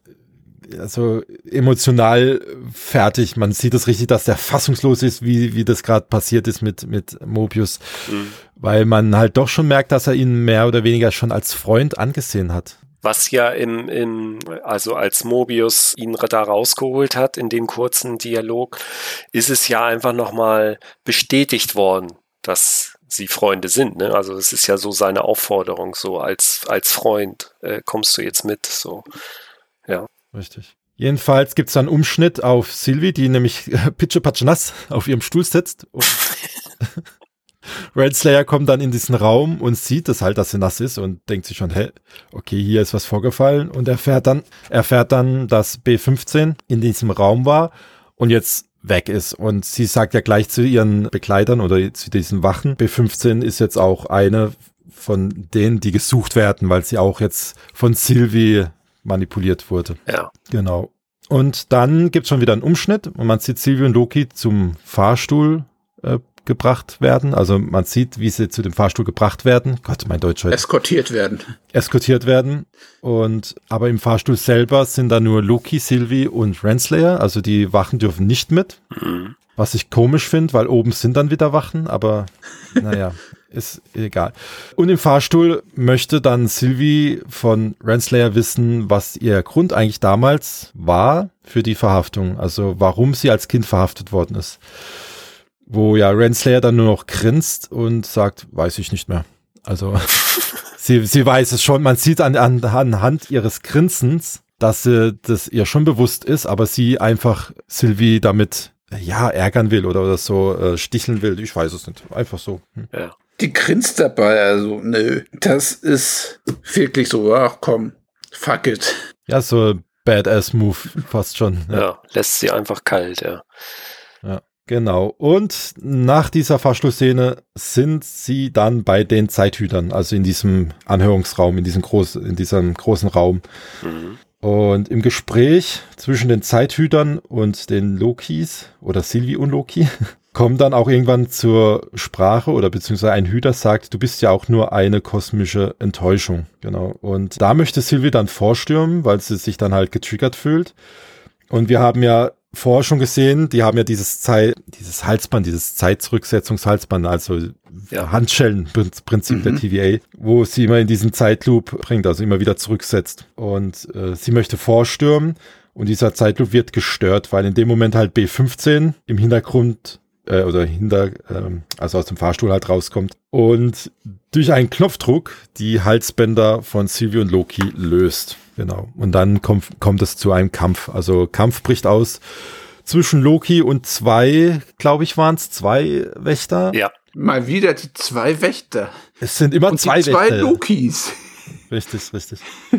also emotional fertig. Man sieht es richtig, dass der fassungslos ist, wie, wie das gerade passiert ist mit, mit Mobius, Mhm. weil man halt doch schon merkt, dass er ihn mehr oder weniger schon als Freund angesehen hat. Was ja im, im, also als Mobius ihn da rausgeholt hat, in dem kurzen Dialog, ist es ja einfach nochmal bestätigt worden, dass sie Freunde sind, ne? Also es ist ja so seine Aufforderung, so als, als Freund äh, kommst du jetzt mit, so. Ja. Richtig. Jedenfalls gibt's dann einen Umschnitt auf Sylvie, die nämlich äh, pitschepatschnass auf ihrem Stuhl sitzt. Und Renslayer kommt dann in diesen Raum und sieht das halt, dass sie nass ist und denkt sich schon, hä, okay, hier ist was vorgefallen, und erfährt dann, erfährt dann, dass B fünfzehn in diesem Raum war und jetzt weg ist. Und sie sagt ja gleich zu ihren Begleitern oder zu diesen Wachen, B fünfzehn ist jetzt auch eine von denen, die gesucht werden, weil sie auch jetzt von Sylvie manipuliert wurde. Ja. Genau. Und dann gibt's schon wieder einen Umschnitt und man sieht Sylvie und Loki zum Fahrstuhl äh, gebracht werden. Also man sieht, wie sie zu dem Fahrstuhl gebracht werden. Gott, mein Deutsch heute. Eskortiert werden. Eskortiert werden. Und aber im Fahrstuhl selber sind da nur Loki, Sylvie und Renslayer. Also die Wachen dürfen nicht mit. Mhm. Was ich komisch finde, weil oben sind dann wieder Wachen, aber naja, ist egal. Und im Fahrstuhl möchte dann Sylvie von Renslayer wissen, was ihr Grund eigentlich damals war für die Verhaftung. Also warum sie als Kind verhaftet worden ist. Wo ja Renslayer dann nur noch grinst und sagt, weiß ich nicht mehr. Also sie, sie weiß es schon, man sieht an, an, anhand ihres Grinsens, dass sie das ihr schon bewusst ist, aber sie einfach Sylvie damit ja ärgern will oder, oder so äh, sticheln will. Ich weiß es nicht. Einfach so. Hm. Ja. Die grinst dabei, also nö. Das ist wirklich so, ach komm, fuck it. Ja, so Badass-Move fast schon. Ja. ja, lässt sie einfach kalt, ja. Ja. Genau. Und nach dieser Fahrstuhlszene sind sie dann bei den Zeithütern, also in diesem Anhörungsraum, in diesem, groß, in diesem großen Raum. Mhm. Und im Gespräch zwischen den Zeithütern und den Lokis oder Sylvie und Loki kommt dann auch irgendwann zur Sprache oder beziehungsweise ein Hüter sagt, du bist ja auch nur eine kosmische Enttäuschung. Genau. Und da möchte Sylvie dann vorstürmen, weil sie sich dann halt getriggert fühlt. Und wir haben ja vorher schon gesehen, die haben ja dieses Zeit, dieses Halsband, dieses Zeitzurücksetzungshalsband, also ja. Handschellenprinzip mhm. der T V A, wo sie immer in diesen Zeitloop bringt, also immer wieder zurücksetzt. Und äh, sie möchte vorstürmen und dieser Zeitloop wird gestört, weil in dem Moment halt B fünfzehn im Hintergrund äh, oder hinter, ähm, also aus dem Fahrstuhl halt rauskommt und durch einen Knopfdruck die Halsbänder von Sylvie und Loki löst. Genau. Und dann kommt, kommt es zu einem Kampf. Also Kampf bricht aus zwischen Loki und zwei, glaube ich, waren es zwei Wächter. Ja. Mal wieder die zwei Wächter. Es sind immer und zwei die zwei Wächter. Lokis. Richtig, richtig.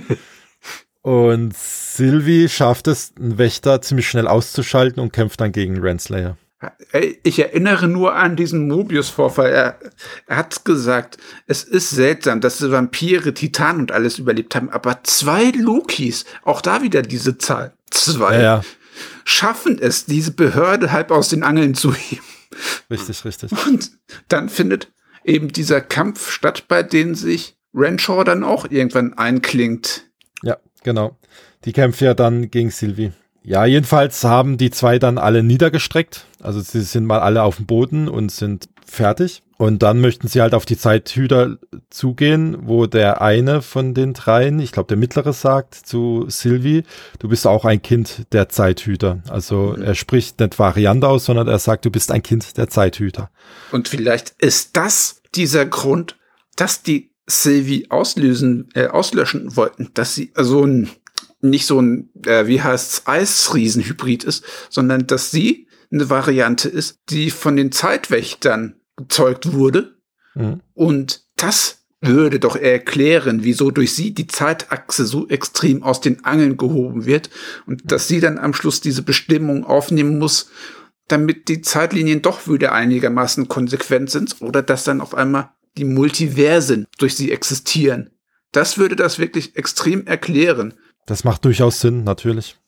Und Sylvie schafft es, einen Wächter ziemlich schnell auszuschalten und kämpft dann gegen Renslayer. Ich erinnere nur an diesen Mobius-Vorfall. Er, er hat gesagt, es ist seltsam, dass die Vampire, Titanen und alles überlebt haben, aber zwei Lokis, auch da wieder diese Zahl, zwei, ja, ja. schaffen es, diese Behörde halb aus den Angeln zu heben. Richtig, richtig. Und dann findet eben dieser Kampf statt, bei dem sich Renshaw dann auch irgendwann einklingt. Ja, genau. Die kämpft ja dann gegen Sylvie. Ja, jedenfalls haben die zwei dann alle niedergestreckt. Also sie sind mal alle auf dem Boden und sind fertig. Und dann möchten sie halt auf die Zeithüter zugehen, wo der eine von den dreien, ich glaube der mittlere, sagt zu Sylvie, du bist auch ein Kind der Zeithüter. Also mhm. er spricht nicht Variante aus, sondern er sagt, du bist ein Kind der Zeithüter. Und vielleicht ist das dieser Grund, dass die Sylvie auslösen, äh, auslöschen wollten, dass sie so ein nicht so ein, äh, wie heißt's, Eisriesenhybrid ist, sondern dass sie eine Variante ist, die von den Zeitwächtern gezeugt wurde. Mhm. Und das würde doch erklären, wieso durch sie die Zeitachse so extrem aus den Angeln gehoben wird und dass sie dann am Schluss diese Bestimmung aufnehmen muss, damit die Zeitlinien doch wieder einigermaßen konsequent sind oder dass dann auf einmal die Multiversen durch sie existieren. Das würde das wirklich extrem erklären. Das macht durchaus Sinn, natürlich.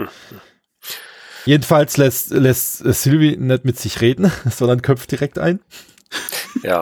Jedenfalls lässt, lässt Sylvie nicht mit sich reden, sondern köpft direkt ein. Ja.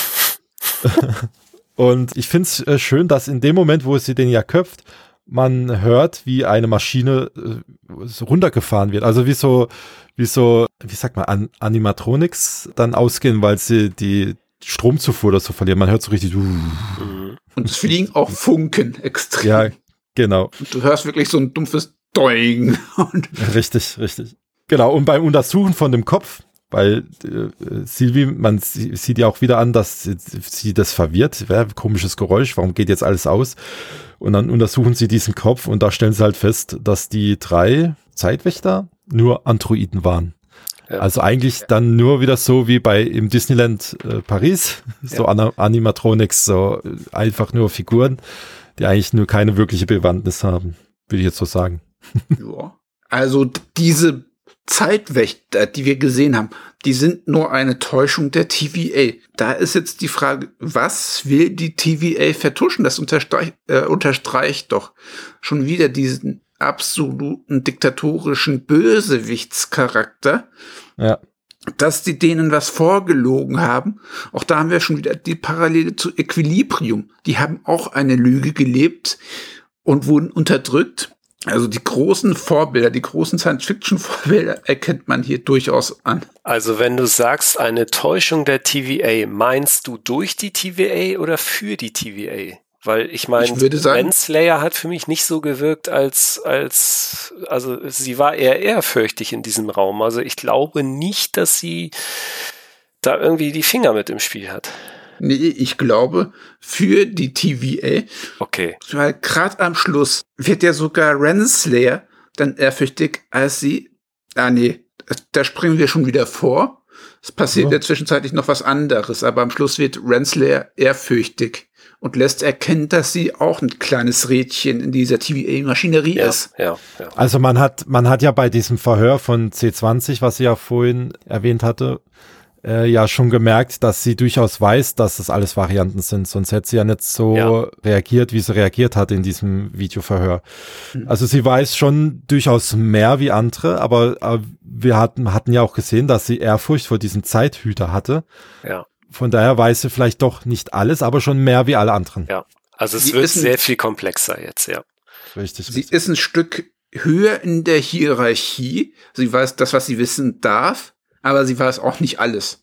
Und ich finde es äh, schön, dass in dem Moment, wo sie den ja köpft, man hört, wie eine Maschine äh, so runtergefahren wird. Also wie so, wie so, wie sagt man, An- Animatronics dann ausgehen, weil sie die Stromzufuhr oder so verlieren. Man hört so richtig. Uh. Und es fliegen auch Funken extrem. Ja, genau. Und du hörst wirklich so ein dumpfes Doing. Und richtig, richtig. Genau, und beim Untersuchen von dem Kopf, weil äh, Sylvie, man sie, sieht ja auch wieder an, dass sie, sie das verwirrt. Ja, komisches Geräusch, warum geht jetzt alles aus? Und dann untersuchen sie diesen Kopf und da stellen sie halt fest, dass die drei Zeitwächter nur Androiden waren. Ja. Also eigentlich dann nur wieder so wie bei im Disneyland äh, Paris, so ja. An- Animatronics, so einfach nur Figuren, die eigentlich nur keine wirkliche Bewandtnis haben, würde ich jetzt so sagen. Ja. Also diese Zeitwächter, die wir gesehen haben, die sind nur eine Täuschung der T V A. Da ist jetzt die Frage, was will die T V A vertuschen? Das unterstreich, äh, unterstreicht doch schon wieder diesen absoluten diktatorischen Bösewichtscharakter. Ja. Dass die denen was vorgelogen haben. Auch da haben wir schon wieder die Parallele zu Equilibrium. Die haben auch eine Lüge gelebt und wurden unterdrückt. Also die großen Vorbilder, die großen Science-Fiction-Vorbilder erkennt man hier durchaus an. Also wenn du sagst, eine Täuschung der T V A, meinst du durch die T V A oder für die T V A? Weil ich meine, Renslayer hat für mich nicht so gewirkt, als, als, also sie war eher ehrfürchtig in diesem Raum. Also ich glaube nicht, dass sie da irgendwie die Finger mit im Spiel hat. Nee, ich glaube, für die T V A. Okay. Weil gerade am Schluss wird ja sogar Renslayer dann ehrfürchtig, als sie, ah nee, da springen wir schon wieder vor. Es passiert ja zwischenzeitlich noch was anderes, aber am Schluss wird Renslayer ehrfürchtig und lässt erkennen, dass sie auch ein kleines Rädchen in dieser T V A-Maschinerie ja, ist. Ja, ja. Also man hat, man hat ja bei diesem Verhör von C zwanzig, was sie ja vorhin erwähnt hatte, äh, ja schon gemerkt, dass sie durchaus weiß, dass das alles Varianten sind. Sonst hätte sie ja nicht so ja. reagiert, wie sie reagiert hat in diesem Videoverhör. Mhm. Also sie weiß schon durchaus mehr wie andere, aber äh, wir hatten, hatten ja auch gesehen, dass sie Ehrfurcht vor diesem Zeithüter hatte. Ja. Von daher weiß sie vielleicht doch nicht alles, aber schon mehr wie alle anderen. Ja, also es sie wird sehr viel komplexer jetzt, ja. Richtig. Sie ist ein Stück höher in der Hierarchie. Sie weiß das, was sie wissen darf, aber sie weiß auch nicht alles.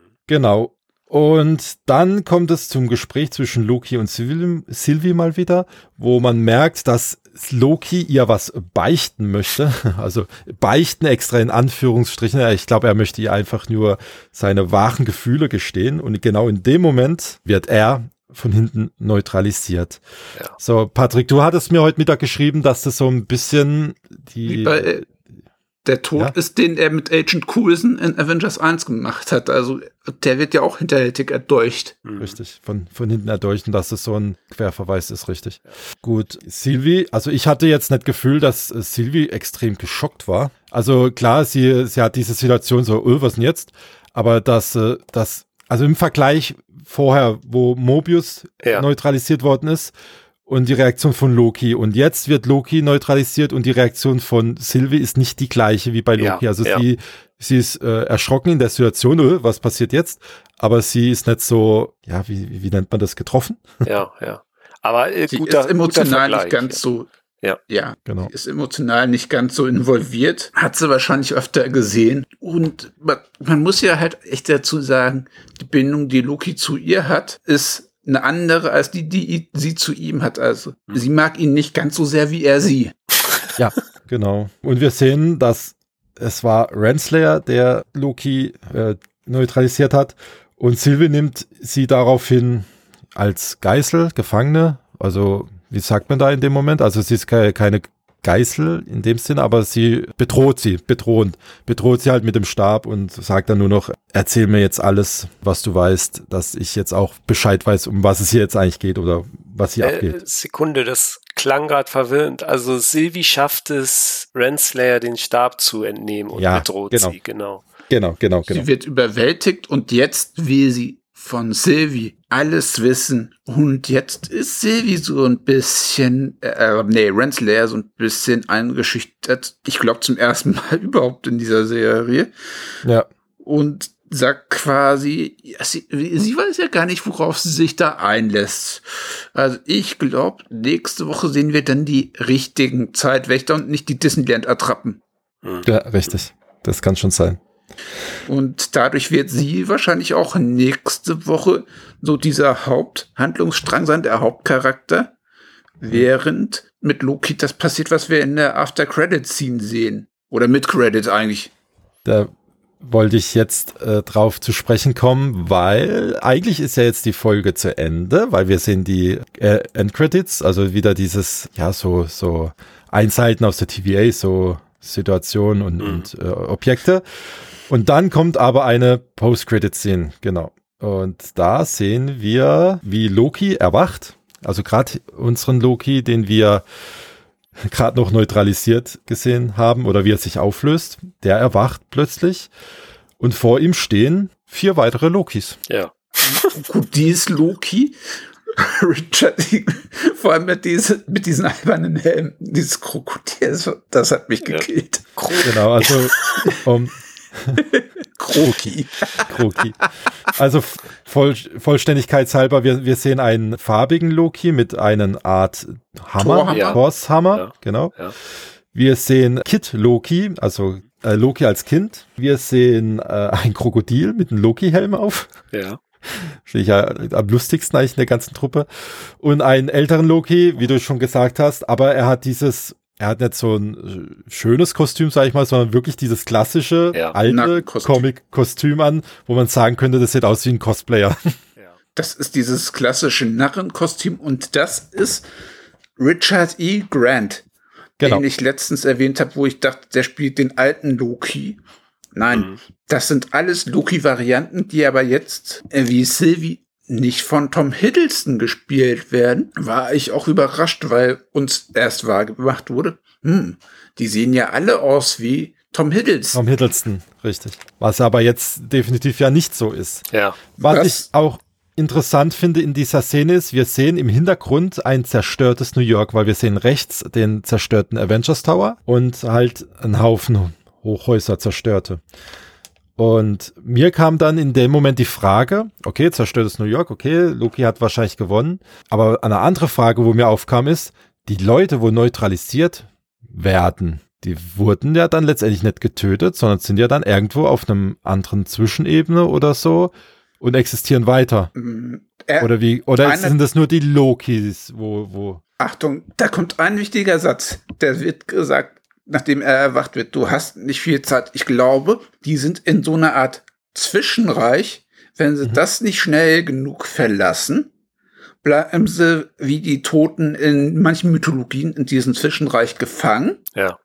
Genau. Und dann kommt es zum Gespräch zwischen Loki und Sylvie, Sylvie mal wieder, wo man merkt, dass Loki ihr was beichten möchte. Also beichten extra in Anführungsstrichen. Ich glaube, er möchte ihr einfach nur seine wahren Gefühle gestehen. Und genau in dem Moment wird er von hinten neutralisiert. Ja. So, Patrick, du hattest mir heute Mittag geschrieben, dass das so ein bisschen die... Wie bei, äh, der Tod ja? ist, den er mit Agent Coulson in Avengers eins gemacht hat. Also der wird ja auch hinterhältig erdolcht. Richtig, von, von hinten erdolcht, und dass das so ein Querverweis ist, richtig. Ja. Gut, Sylvie, also ich hatte jetzt nicht Gefühl, dass äh, Sylvie extrem geschockt war. Also klar, sie, sie hat diese Situation so, öh, was denn jetzt? Aber dass, äh, das, also im Vergleich vorher, wo Mobius ja. neutralisiert worden ist, und die Reaktion von Loki. Und jetzt wird Loki neutralisiert und die Reaktion von Sylvie ist nicht die gleiche wie bei Loki. Ja, also ja. sie, sie ist äh, erschrocken in der Situation, oh, was passiert jetzt? Aber sie ist nicht so, ja, wie, wie nennt man das, getroffen? Ja, ja. Aber äh, sie guter, ist emotional guter nicht ganz ja. so, ja, ja genau. Sie ist emotional nicht ganz so involviert. Hat sie wahrscheinlich öfter gesehen. Und man, man muss ja halt echt dazu sagen, die Bindung, die Loki zu ihr hat, ist eine andere als die, die sie zu ihm hat. Also hm. sie mag ihn nicht ganz so sehr wie er sie. Ja, genau. Und wir sehen, dass es war Renslayer, der Loki äh, neutralisiert hat, und Sylvie nimmt sie daraufhin als Geißel, Gefangene. Also wie sagt man da in dem Moment? Also sie ist keine, keine Geißel in dem Sinne, aber sie bedroht sie, bedrohend, bedroht sie halt mit dem Stab und sagt dann nur noch, erzähl mir jetzt alles, was du weißt, dass ich jetzt auch Bescheid weiß, um was es hier jetzt eigentlich geht oder was hier äh, abgeht. Sekunde, das klang gerade verwirrend. Also Sylvie schafft es, Renslayer den Stab zu entnehmen und ja, bedroht genau. sie, genau. Genau, genau, genau. Sie wird überwältigt und jetzt will sie von Sylvie alles wissen. Und jetzt ist Sylvie so ein bisschen, äh, nee, Renslayer so ein bisschen eingeschüchtert. Ich glaube zum ersten Mal überhaupt in dieser Serie. Ja. Und sagt quasi, ja, sie, sie weiß ja gar nicht, worauf sie sich da einlässt. Also ich glaube, nächste Woche sehen wir dann die richtigen Zeitwächter und nicht die Disneyland-Attrappen. Ja, richtig. Das kann schon sein. Und dadurch wird sie wahrscheinlich auch nächste Woche so dieser Haupthandlungsstrang sein, der Hauptcharakter, während mit Loki das passiert, was wir in der After-Credit-Scene sehen. Oder mit Credit eigentlich. Da wollte ich jetzt äh, drauf zu sprechen kommen, weil eigentlich ist ja jetzt die Folge zu Ende, weil wir sehen die äh, Endcredits, also wieder dieses, ja, so, so Einzelheiten aus der T V A, so Situationen und, mhm. und äh, Objekte. Und dann kommt aber eine Post-Credit-Scene, genau. Und da sehen wir, wie Loki erwacht. Also gerade unseren Loki, den wir gerade noch neutralisiert gesehen haben oder wie er sich auflöst, der erwacht plötzlich und vor ihm stehen vier weitere Lokis. Ja. Gut, die ist Loki. Richard, vor allem mit, diese, mit diesen albernen Helmen, dieses Krokodil, das hat mich gekillt. Ja. Genau, also um, Kroki. Kroki. Also voll, vollständigkeitshalber, wir, wir sehen einen farbigen Loki mit einer Art Hammer, Thorhammer. Thorshammer, Ja. genau. Ja. Wir sehen Kid Loki, also äh, Loki als Kind. Wir sehen äh, ein Krokodil mit einem Loki-Helm auf. Ja. Finde ich ja am lustigsten eigentlich in der ganzen Truppe. Und einen älteren Loki, wie du schon gesagt hast, aber er hat dieses, er hat nicht so ein schönes Kostüm, sag ich mal, sondern wirklich dieses klassische, Ja. alte Nackenkostüm. Comic-Kostüm an, wo man sagen könnte, das sieht aus wie ein Cosplayer. Das ist dieses klassische Narrenkostüm und das ist Richard E. Grant, Genau. den ich letztens erwähnt habe, wo ich dachte, der spielt den alten Loki. Nein, Mhm. das sind alles Loki-Varianten, die aber jetzt äh, wie Sylvie nicht von Tom Hiddleston gespielt werden. War ich auch überrascht, weil uns erst wahrgemacht wurde, hm, die sehen ja alle aus wie Tom Hiddleston. Tom Hiddleston, richtig. Was aber jetzt definitiv ja nicht so ist. Ja. Was, Was? ich auch interessant finde in dieser Szene ist, wir sehen im Hintergrund ein zerstörtes New York, weil wir sehen rechts den zerstörten Avengers Tower und halt einen Haufen Hochhäuser zerstörte. Und mir kam dann in dem Moment die Frage, okay, zerstörtes New York, okay, Loki hat wahrscheinlich gewonnen, aber eine andere Frage, wo mir aufkam, ist, die Leute, wo neutralisiert werden, die wurden ja dann letztendlich nicht getötet, sondern sind ja dann irgendwo auf einem anderen Zwischenebene oder so und existieren weiter. Äh, Oder wie, oder eine- sind das nur die Lokis, wo, wo, Achtung, da kommt ein wichtiger Satz. Der wird gesagt, nachdem er erwacht wird, du hast nicht viel Zeit. Ich glaube, die sind in so einer Art Zwischenreich. Wenn sie Mhm. das nicht schnell genug verlassen, bleiben sie wie die Toten in manchen Mythologien in diesem Zwischenreich gefangen. Ja.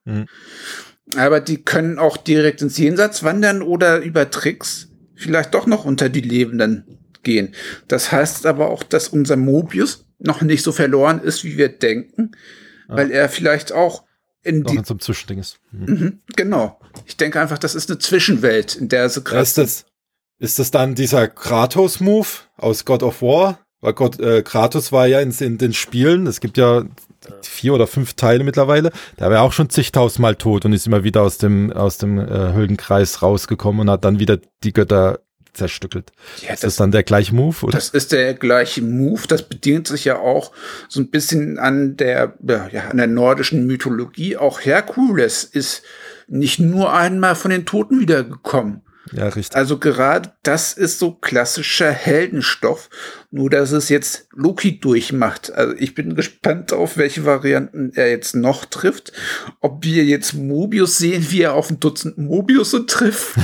Aber die können auch direkt ins Jenseits wandern oder über Tricks vielleicht doch noch unter die Lebenden gehen. Das heißt aber auch, dass unser Mobius noch nicht so verloren ist, wie wir denken, Ja. weil er vielleicht auch in noch die... in so einem Zwischending ist. Mhm. Mhm, genau. Ich denke einfach, das ist eine Zwischenwelt, in der sie Ja, gerade ist das, ist das dann dieser Kratos-Move aus God of War? Weil Gott, äh, Kratos war ja in, in den Spielen, es gibt ja vier oder fünf Teile mittlerweile, der war ja auch schon zigtausendmal tot und ist immer wieder aus dem, aus dem äh, Höllenkreis rausgekommen und hat dann wieder die Götter zerstückelt. Ja, Ist das dann der gleiche Move? Oder? Das ist der gleiche Move. Das bedient sich ja auch so ein bisschen an der, ja, an der nordischen Mythologie. Auch Herkules ist nicht nur einmal von den Toten wiedergekommen. Ja, richtig. Also gerade das ist so klassischer Heldenstoff, nur dass es jetzt Loki durchmacht. Also ich bin gespannt auf welche Varianten er jetzt noch trifft. Ob wir jetzt Mobius sehen, wie er auf ein Dutzend Mobiusse trifft.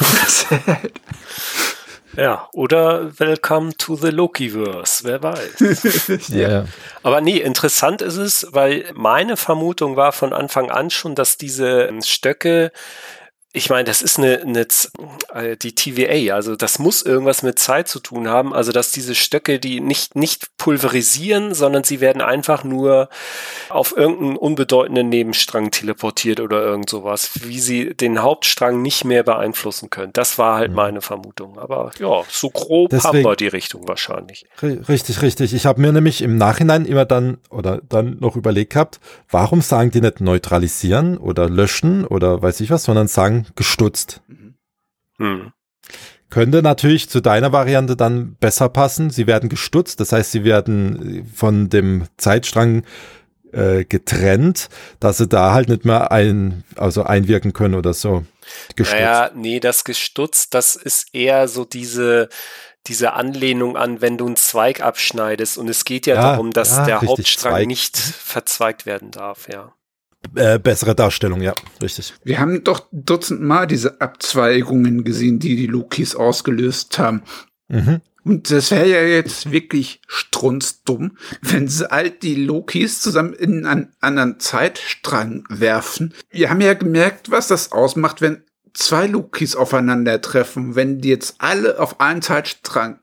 Ja, oder Welcome to the Lokiverse, wer weiß. Ja, ja. Aber nee, interessant ist es, weil meine Vermutung war von Anfang an schon, dass diese Stöcke, ich meine, das ist eine, eine äh, die T V A, also das muss irgendwas mit Zeit zu tun haben, also dass diese Stöcke, die nicht, nicht pulverisieren, sondern sie werden einfach nur auf irgendeinen unbedeutenden Nebenstrang teleportiert oder irgend sowas, wie sie den Hauptstrang nicht mehr beeinflussen können. Das war halt Mhm. meine Vermutung. Aber ja, so grob Deswegen- haben wir die Richtung wahrscheinlich. Ri- Richtig, richtig. Ich habe mir nämlich im Nachhinein immer dann oder dann noch überlegt gehabt, warum sagen die nicht neutralisieren oder löschen oder weiß ich was, sondern sagen gestutzt. Hm. Könnte natürlich zu deiner Variante dann besser passen. Sie werden gestutzt, das heißt, sie werden von dem Zeitstrang äh, getrennt, dass sie da halt nicht mehr ein, also einwirken können oder so. Gestutzt. Naja, nee, das gestutzt, das ist eher so diese, diese Anlehnung an, wenn du einen Zweig abschneidest und es geht ja, Ja, darum, dass ja, der richtig, Hauptstrang Zweig. nicht verzweigt werden darf, ja. Äh, bessere Darstellung, ja, richtig. Wir haben doch dutzendmal diese Abzweigungen gesehen, die die Lokis ausgelöst haben. Mhm. Und das wäre ja jetzt wirklich strunzdumm, wenn sie all die Lokis zusammen in einen anderen Zeitstrang werfen. Wir haben ja gemerkt, was das ausmacht, wenn zwei Lokis aufeinandertreffen. Wenn die jetzt alle auf einen Zeitstrang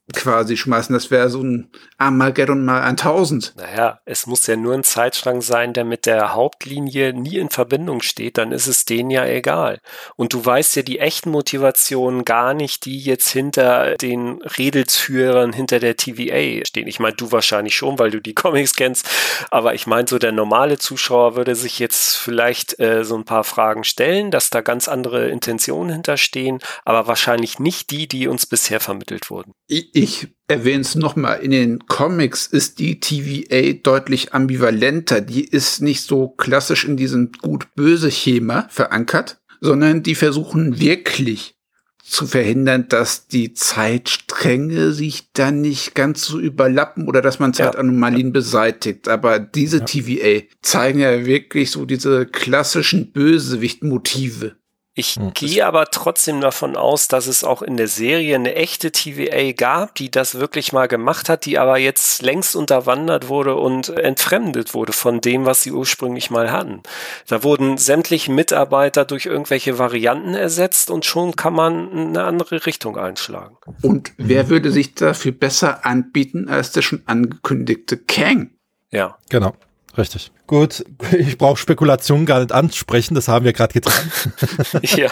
quasi schmeißen. Das wäre so ein Armageddon mal tausend. Naja, es muss ja nur ein Zeitstrang sein, der mit der Hauptlinie nie in Verbindung steht, dann ist es denen ja egal. Und du weißt ja die echten Motivationen gar nicht, die jetzt hinter den Redelsführern, hinter der T V A stehen. Ich meine, du wahrscheinlich schon, weil du die Comics kennst, aber ich meine, so der normale Zuschauer würde sich jetzt vielleicht äh, so ein paar Fragen stellen, dass da ganz andere Intentionen hinterstehen, aber wahrscheinlich nicht die, die uns bisher vermittelt wurden. Ich, ich erwähne es nochmal, in den Comics ist die T V A deutlich ambivalenter. Die ist nicht so klassisch in diesem Gut-Böse-Schema verankert, sondern die versuchen wirklich zu verhindern, dass die Zeitstränge sich dann nicht ganz so überlappen oder dass man Zeitanomalien ja. beseitigt. Aber diese ja. T V A zeigen ja wirklich so diese klassischen Bösewicht-Motive. Ich hm. gehe aber trotzdem davon aus, dass es auch in der Serie eine echte T V A gab, die das wirklich mal gemacht hat, die aber jetzt längst unterwandert wurde und entfremdet wurde von dem, was sie ursprünglich mal hatten. Da wurden sämtliche Mitarbeiter durch irgendwelche Varianten ersetzt und schon kann man eine andere Richtung einschlagen. Und wer würde sich dafür besser anbieten als der schon angekündigte Kang? Ja. Genau. Richtig. Gut, ich brauche Spekulationen gar nicht ansprechen, das haben wir gerade getan. Ja.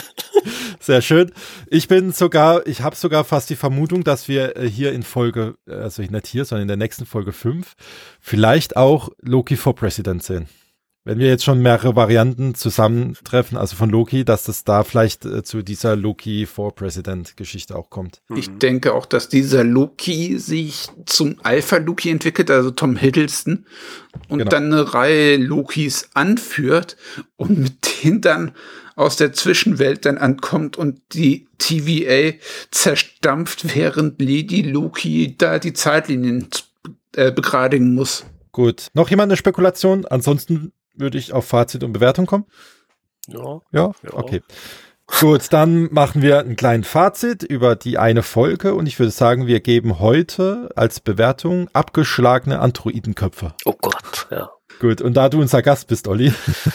Sehr schön. Ich bin sogar, ich habe sogar fast die Vermutung, dass wir hier in Folge, also nicht hier, sondern in der nächsten Folge fünf, vielleicht auch Loki for President sehen. Wenn wir jetzt schon mehrere Varianten zusammentreffen, also von Loki, dass das da vielleicht äh, zu dieser Loki for President Geschichte auch kommt. Ich mhm. denke auch, dass dieser Loki sich zum Alpha-Loki entwickelt, also Tom Hiddleston, und genau. dann eine Reihe Lokis anführt und mit denen dann aus der Zwischenwelt dann ankommt und die T V A zerstampft, während Lady Loki da die Zeitlinien äh, begradigen muss. Gut. Noch jemand eine Spekulation? Ansonsten würde ich auf Fazit und Bewertung kommen? Ja. Ja? Ja. Okay. Gut, dann machen wir einen kleinen Fazit über die eine Folge und ich würde sagen, wir geben heute als Bewertung abgeschlagene Androidenköpfe. Oh Gott, ja. Gut, und da du unser Gast bist, Olli.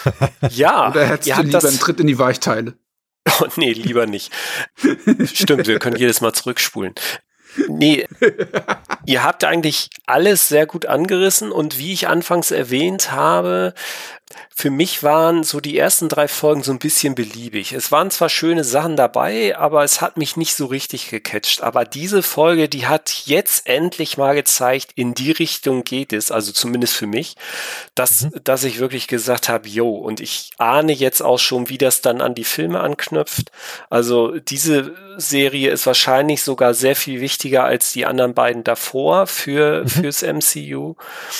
Ja. Oder hättest du lieber einen Tritt in die Weichteile? Oh nee, lieber nicht. Stimmt, wir können jedes Mal zurückspulen. Nee, ihr habt eigentlich alles sehr gut angerissen und wie ich anfangs erwähnt habe, für mich waren so die ersten drei Folgen so ein bisschen beliebig. Es waren zwar schöne Sachen dabei, aber es hat mich nicht so richtig gecatcht. Aber diese Folge, die hat jetzt endlich mal gezeigt, in die Richtung geht es, also zumindest für mich, dass, mhm. dass ich wirklich gesagt habe, yo, und ich ahne jetzt auch schon, wie das dann an die Filme anknüpft. Also diese Serie ist wahrscheinlich sogar sehr viel wichtiger als die anderen beiden davor für, mhm. fürs M C U.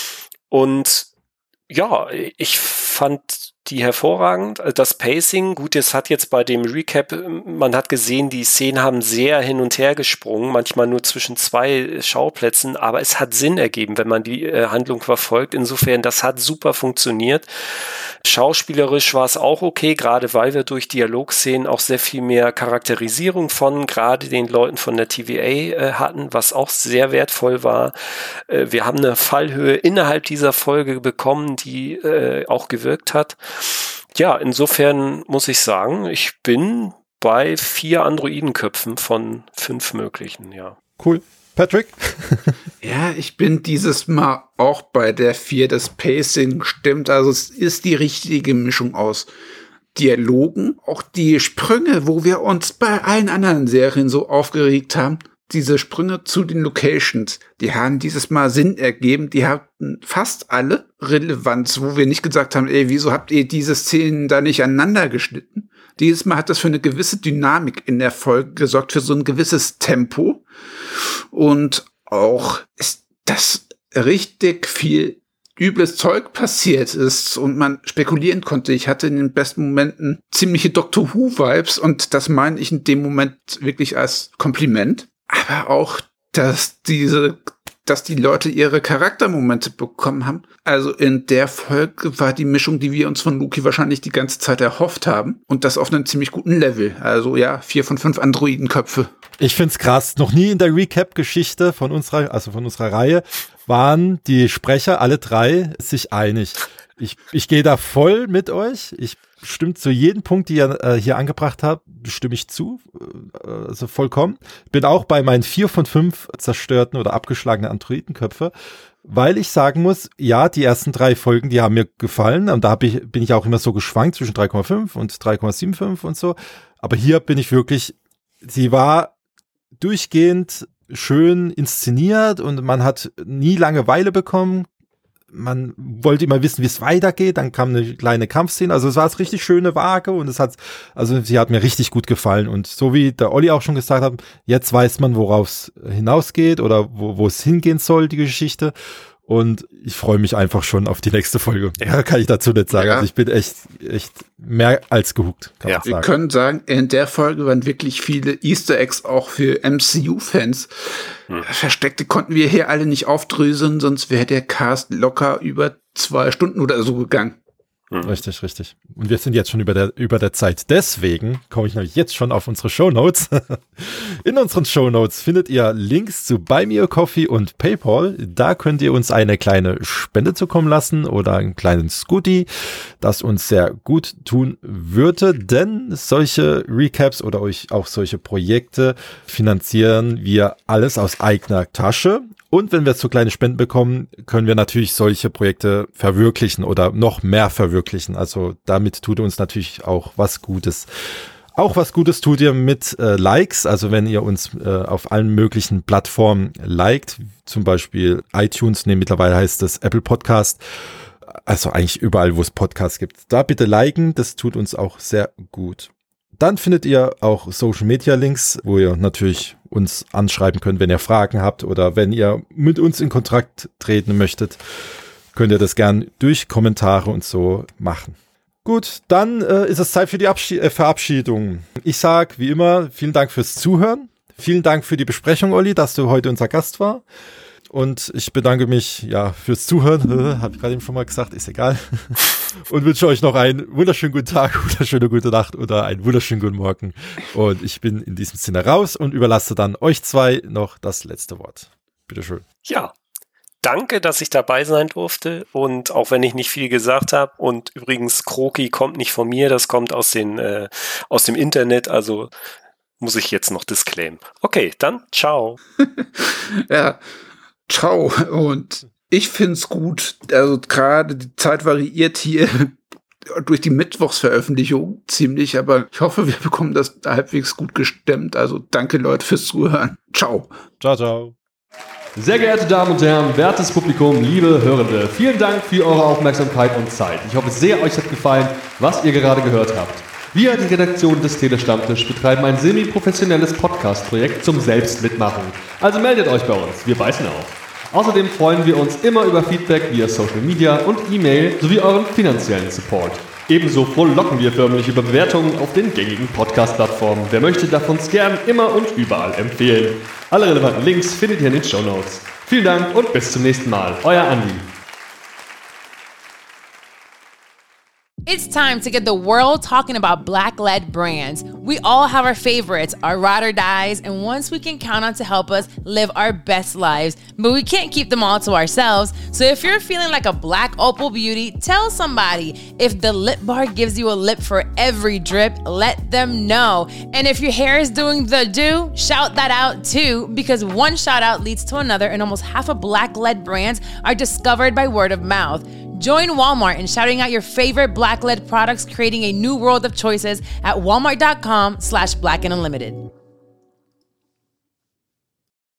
Und ja, ich fand die hervorragend. Das Pacing, gut, es hat jetzt bei dem Recap, man hat gesehen, die Szenen haben sehr hin und her gesprungen, manchmal nur zwischen zwei Schauplätzen, aber es hat Sinn ergeben, wenn man die äh, Handlung verfolgt. Insofern, das hat super funktioniert. Schauspielerisch war es auch okay, gerade weil wir durch Dialogszenen auch sehr viel mehr Charakterisierung von gerade den Leuten von der T V A äh, hatten, was auch sehr wertvoll war. Äh, wir haben eine Fallhöhe innerhalb dieser Folge bekommen, die äh, auch gewirkt hat. Ja, insofern muss ich sagen, ich bin bei vier Androidenköpfen von fünf möglichen, ja. Cool. Patrick? Ja, ich bin dieses Mal auch bei der vier. Das Pacing stimmt, also es ist die richtige Mischung aus Dialogen, auch die Sprünge, wo wir uns bei allen anderen Serien so aufgeregt haben. Diese Sprünge zu den Locations, die haben dieses Mal Sinn ergeben, die hatten fast alle Relevanz, wo wir nicht gesagt haben, ey, wieso habt ihr diese Szenen da nicht aneinander geschnitten? Dieses Mal hat das für eine gewisse Dynamik in der Folge gesorgt, für so ein gewisses Tempo. Und auch ist das richtig viel übles Zeug passiert ist und man spekulieren konnte. Ich hatte in den besten Momenten ziemliche Doctor Who-Vibes und das meine ich in dem Moment wirklich als Kompliment. Aber auch, dass diese, dass die Leute ihre Charaktermomente bekommen haben. Also in der Folge war die Mischung, die wir uns von Loki wahrscheinlich die ganze Zeit erhofft haben. Und das auf einem ziemlich guten Level. Also ja, vier von fünf Androidenköpfe. Ich find's krass. Noch nie in der Recap-Geschichte von unserer, also von unserer Reihe, waren die Sprecher, alle drei, sich einig. Ich, ich gehe da voll mit euch. Ich stimme zu jedem Punkt, die ihr äh, hier angebracht habt, stimme ich zu. Äh, also vollkommen. Bin auch bei meinen vier von fünf zerstörten oder abgeschlagenen Androidenköpfe, weil ich sagen muss, ja, die ersten drei Folgen, die haben mir gefallen. Und da hab ich, bin ich auch immer so geschwankt zwischen drei Komma fünf und drei Komma fünfundsiebzig und so. Aber hier bin ich wirklich, sie war durchgehend schön inszeniert und man hat nie Langeweile bekommen. Man wollte immer wissen, wie es weitergeht. Dann kam eine kleine Kampfszene. Also es war eine richtig schöne Waage und es hat, also sie hat mir richtig gut gefallen. Und so wie der Olli auch schon gesagt hat, jetzt weiß man, worauf es hinausgeht oder wo, wo es hingehen soll, die Geschichte. Und ich freue mich einfach schon auf die nächste Folge. Ja, kann ich dazu nicht sagen. Ja. Also ich bin echt, echt mehr als gehuckt, kann ja. man sagen. Wir können sagen, in der Folge waren wirklich viele Easter Eggs auch für M C U-Fans hm. versteckt. Die konnten wir hier alle nicht aufdröseln, sonst wäre der Cast locker über zwei Stunden oder so gegangen. Mhm. Richtig, richtig. Und wir sind jetzt schon über der, über der Zeit. Deswegen komme ich nämlich jetzt schon auf unsere Shownotes. In unseren Shownotes findet ihr Links zu Buy Me a Coffee und PayPal. Da könnt ihr uns eine kleine Spende zukommen lassen oder einen kleinen Scooty, das uns sehr gut tun würde, denn solche Recaps oder euch auch solche Projekte finanzieren wir alles aus eigener Tasche. Und wenn wir so kleine Spenden bekommen, können wir natürlich solche Projekte verwirklichen oder noch mehr verwirklichen. Also damit tut uns natürlich auch was Gutes. Auch was Gutes tut ihr mit äh, Likes. Also wenn ihr uns äh, auf allen möglichen Plattformen liked, zum Beispiel iTunes, nee, mittlerweile heißt es Apple Podcast. Also eigentlich überall, wo es Podcasts gibt. Da bitte liken, das tut uns auch sehr gut. Dann findet ihr auch Social Media Links, wo ihr natürlich uns anschreiben könnt, wenn ihr Fragen habt oder wenn ihr mit uns in Kontakt treten möchtet, könnt ihr das gern durch Kommentare und so machen. Gut, dann äh, ist es Zeit für die Abschied- äh, Verabschiedung. Ich sag wie immer vielen Dank fürs Zuhören. Vielen Dank für die Besprechung, Olli, dass du heute unser Gast war. Und ich bedanke mich ja fürs Zuhören. Habe ich gerade eben schon mal gesagt, ist egal. Und wünsche euch noch einen wunderschönen guten Tag, wunderschöne gute Nacht oder einen wunderschönen guten Morgen. Und ich bin in diesem Sinne raus und überlasse dann euch zwei noch das letzte Wort. Bitteschön. Ja, danke, dass ich dabei sein durfte. Und auch wenn ich nicht viel gesagt habe. Und übrigens, Kroki kommt nicht von mir, das kommt aus, den, äh, aus dem Internet. Also muss ich jetzt noch disclaimen. Okay, dann ciao. Ja. Ciao. Und ich find's gut, also gerade die Zeit variiert hier durch die Mittwochsveröffentlichung ziemlich, aber ich hoffe, wir bekommen das halbwegs gut gestemmt. Also danke, Leute, fürs Zuhören. Ciao. Ciao, ciao. Sehr geehrte Damen und Herren, wertes Publikum, liebe Hörende, vielen Dank für eure Aufmerksamkeit und Zeit. Ich hoffe sehr, euch hat gefallen, was ihr gerade gehört habt. Wir, die Redaktion des Telestammtisch, betreiben ein semi-professionelles Podcast-Projekt zum Selbstmitmachen. Also meldet euch bei uns, wir beißen auf. Außerdem freuen wir uns immer über Feedback via Social Media und E-Mail sowie euren finanziellen Support. Ebenso frohlocken wir förmlich über Bewertungen auf den gängigen Podcast-Plattformen. Wer möchte, darf uns gern immer und überall empfehlen. Alle relevanten Links findet ihr in den Shownotes. Vielen Dank und bis zum nächsten Mal. Euer Andi. It's time to get the world talking about Black-led brands. We all have our favorites, our ride or dies, and ones we can count on to help us live our best lives. But we can't keep them all to ourselves. So if you're feeling like a Black Opal beauty, tell somebody. If the lip bar gives you a lip for every drip, let them know. And if your hair is doing the do, shout that out too, because one shout out leads to another, and almost half of Black-led brands are discovered by word of mouth. Join Walmart in shouting out your favorite Black-led products, creating a new world of choices at walmart.com slash black and unlimited.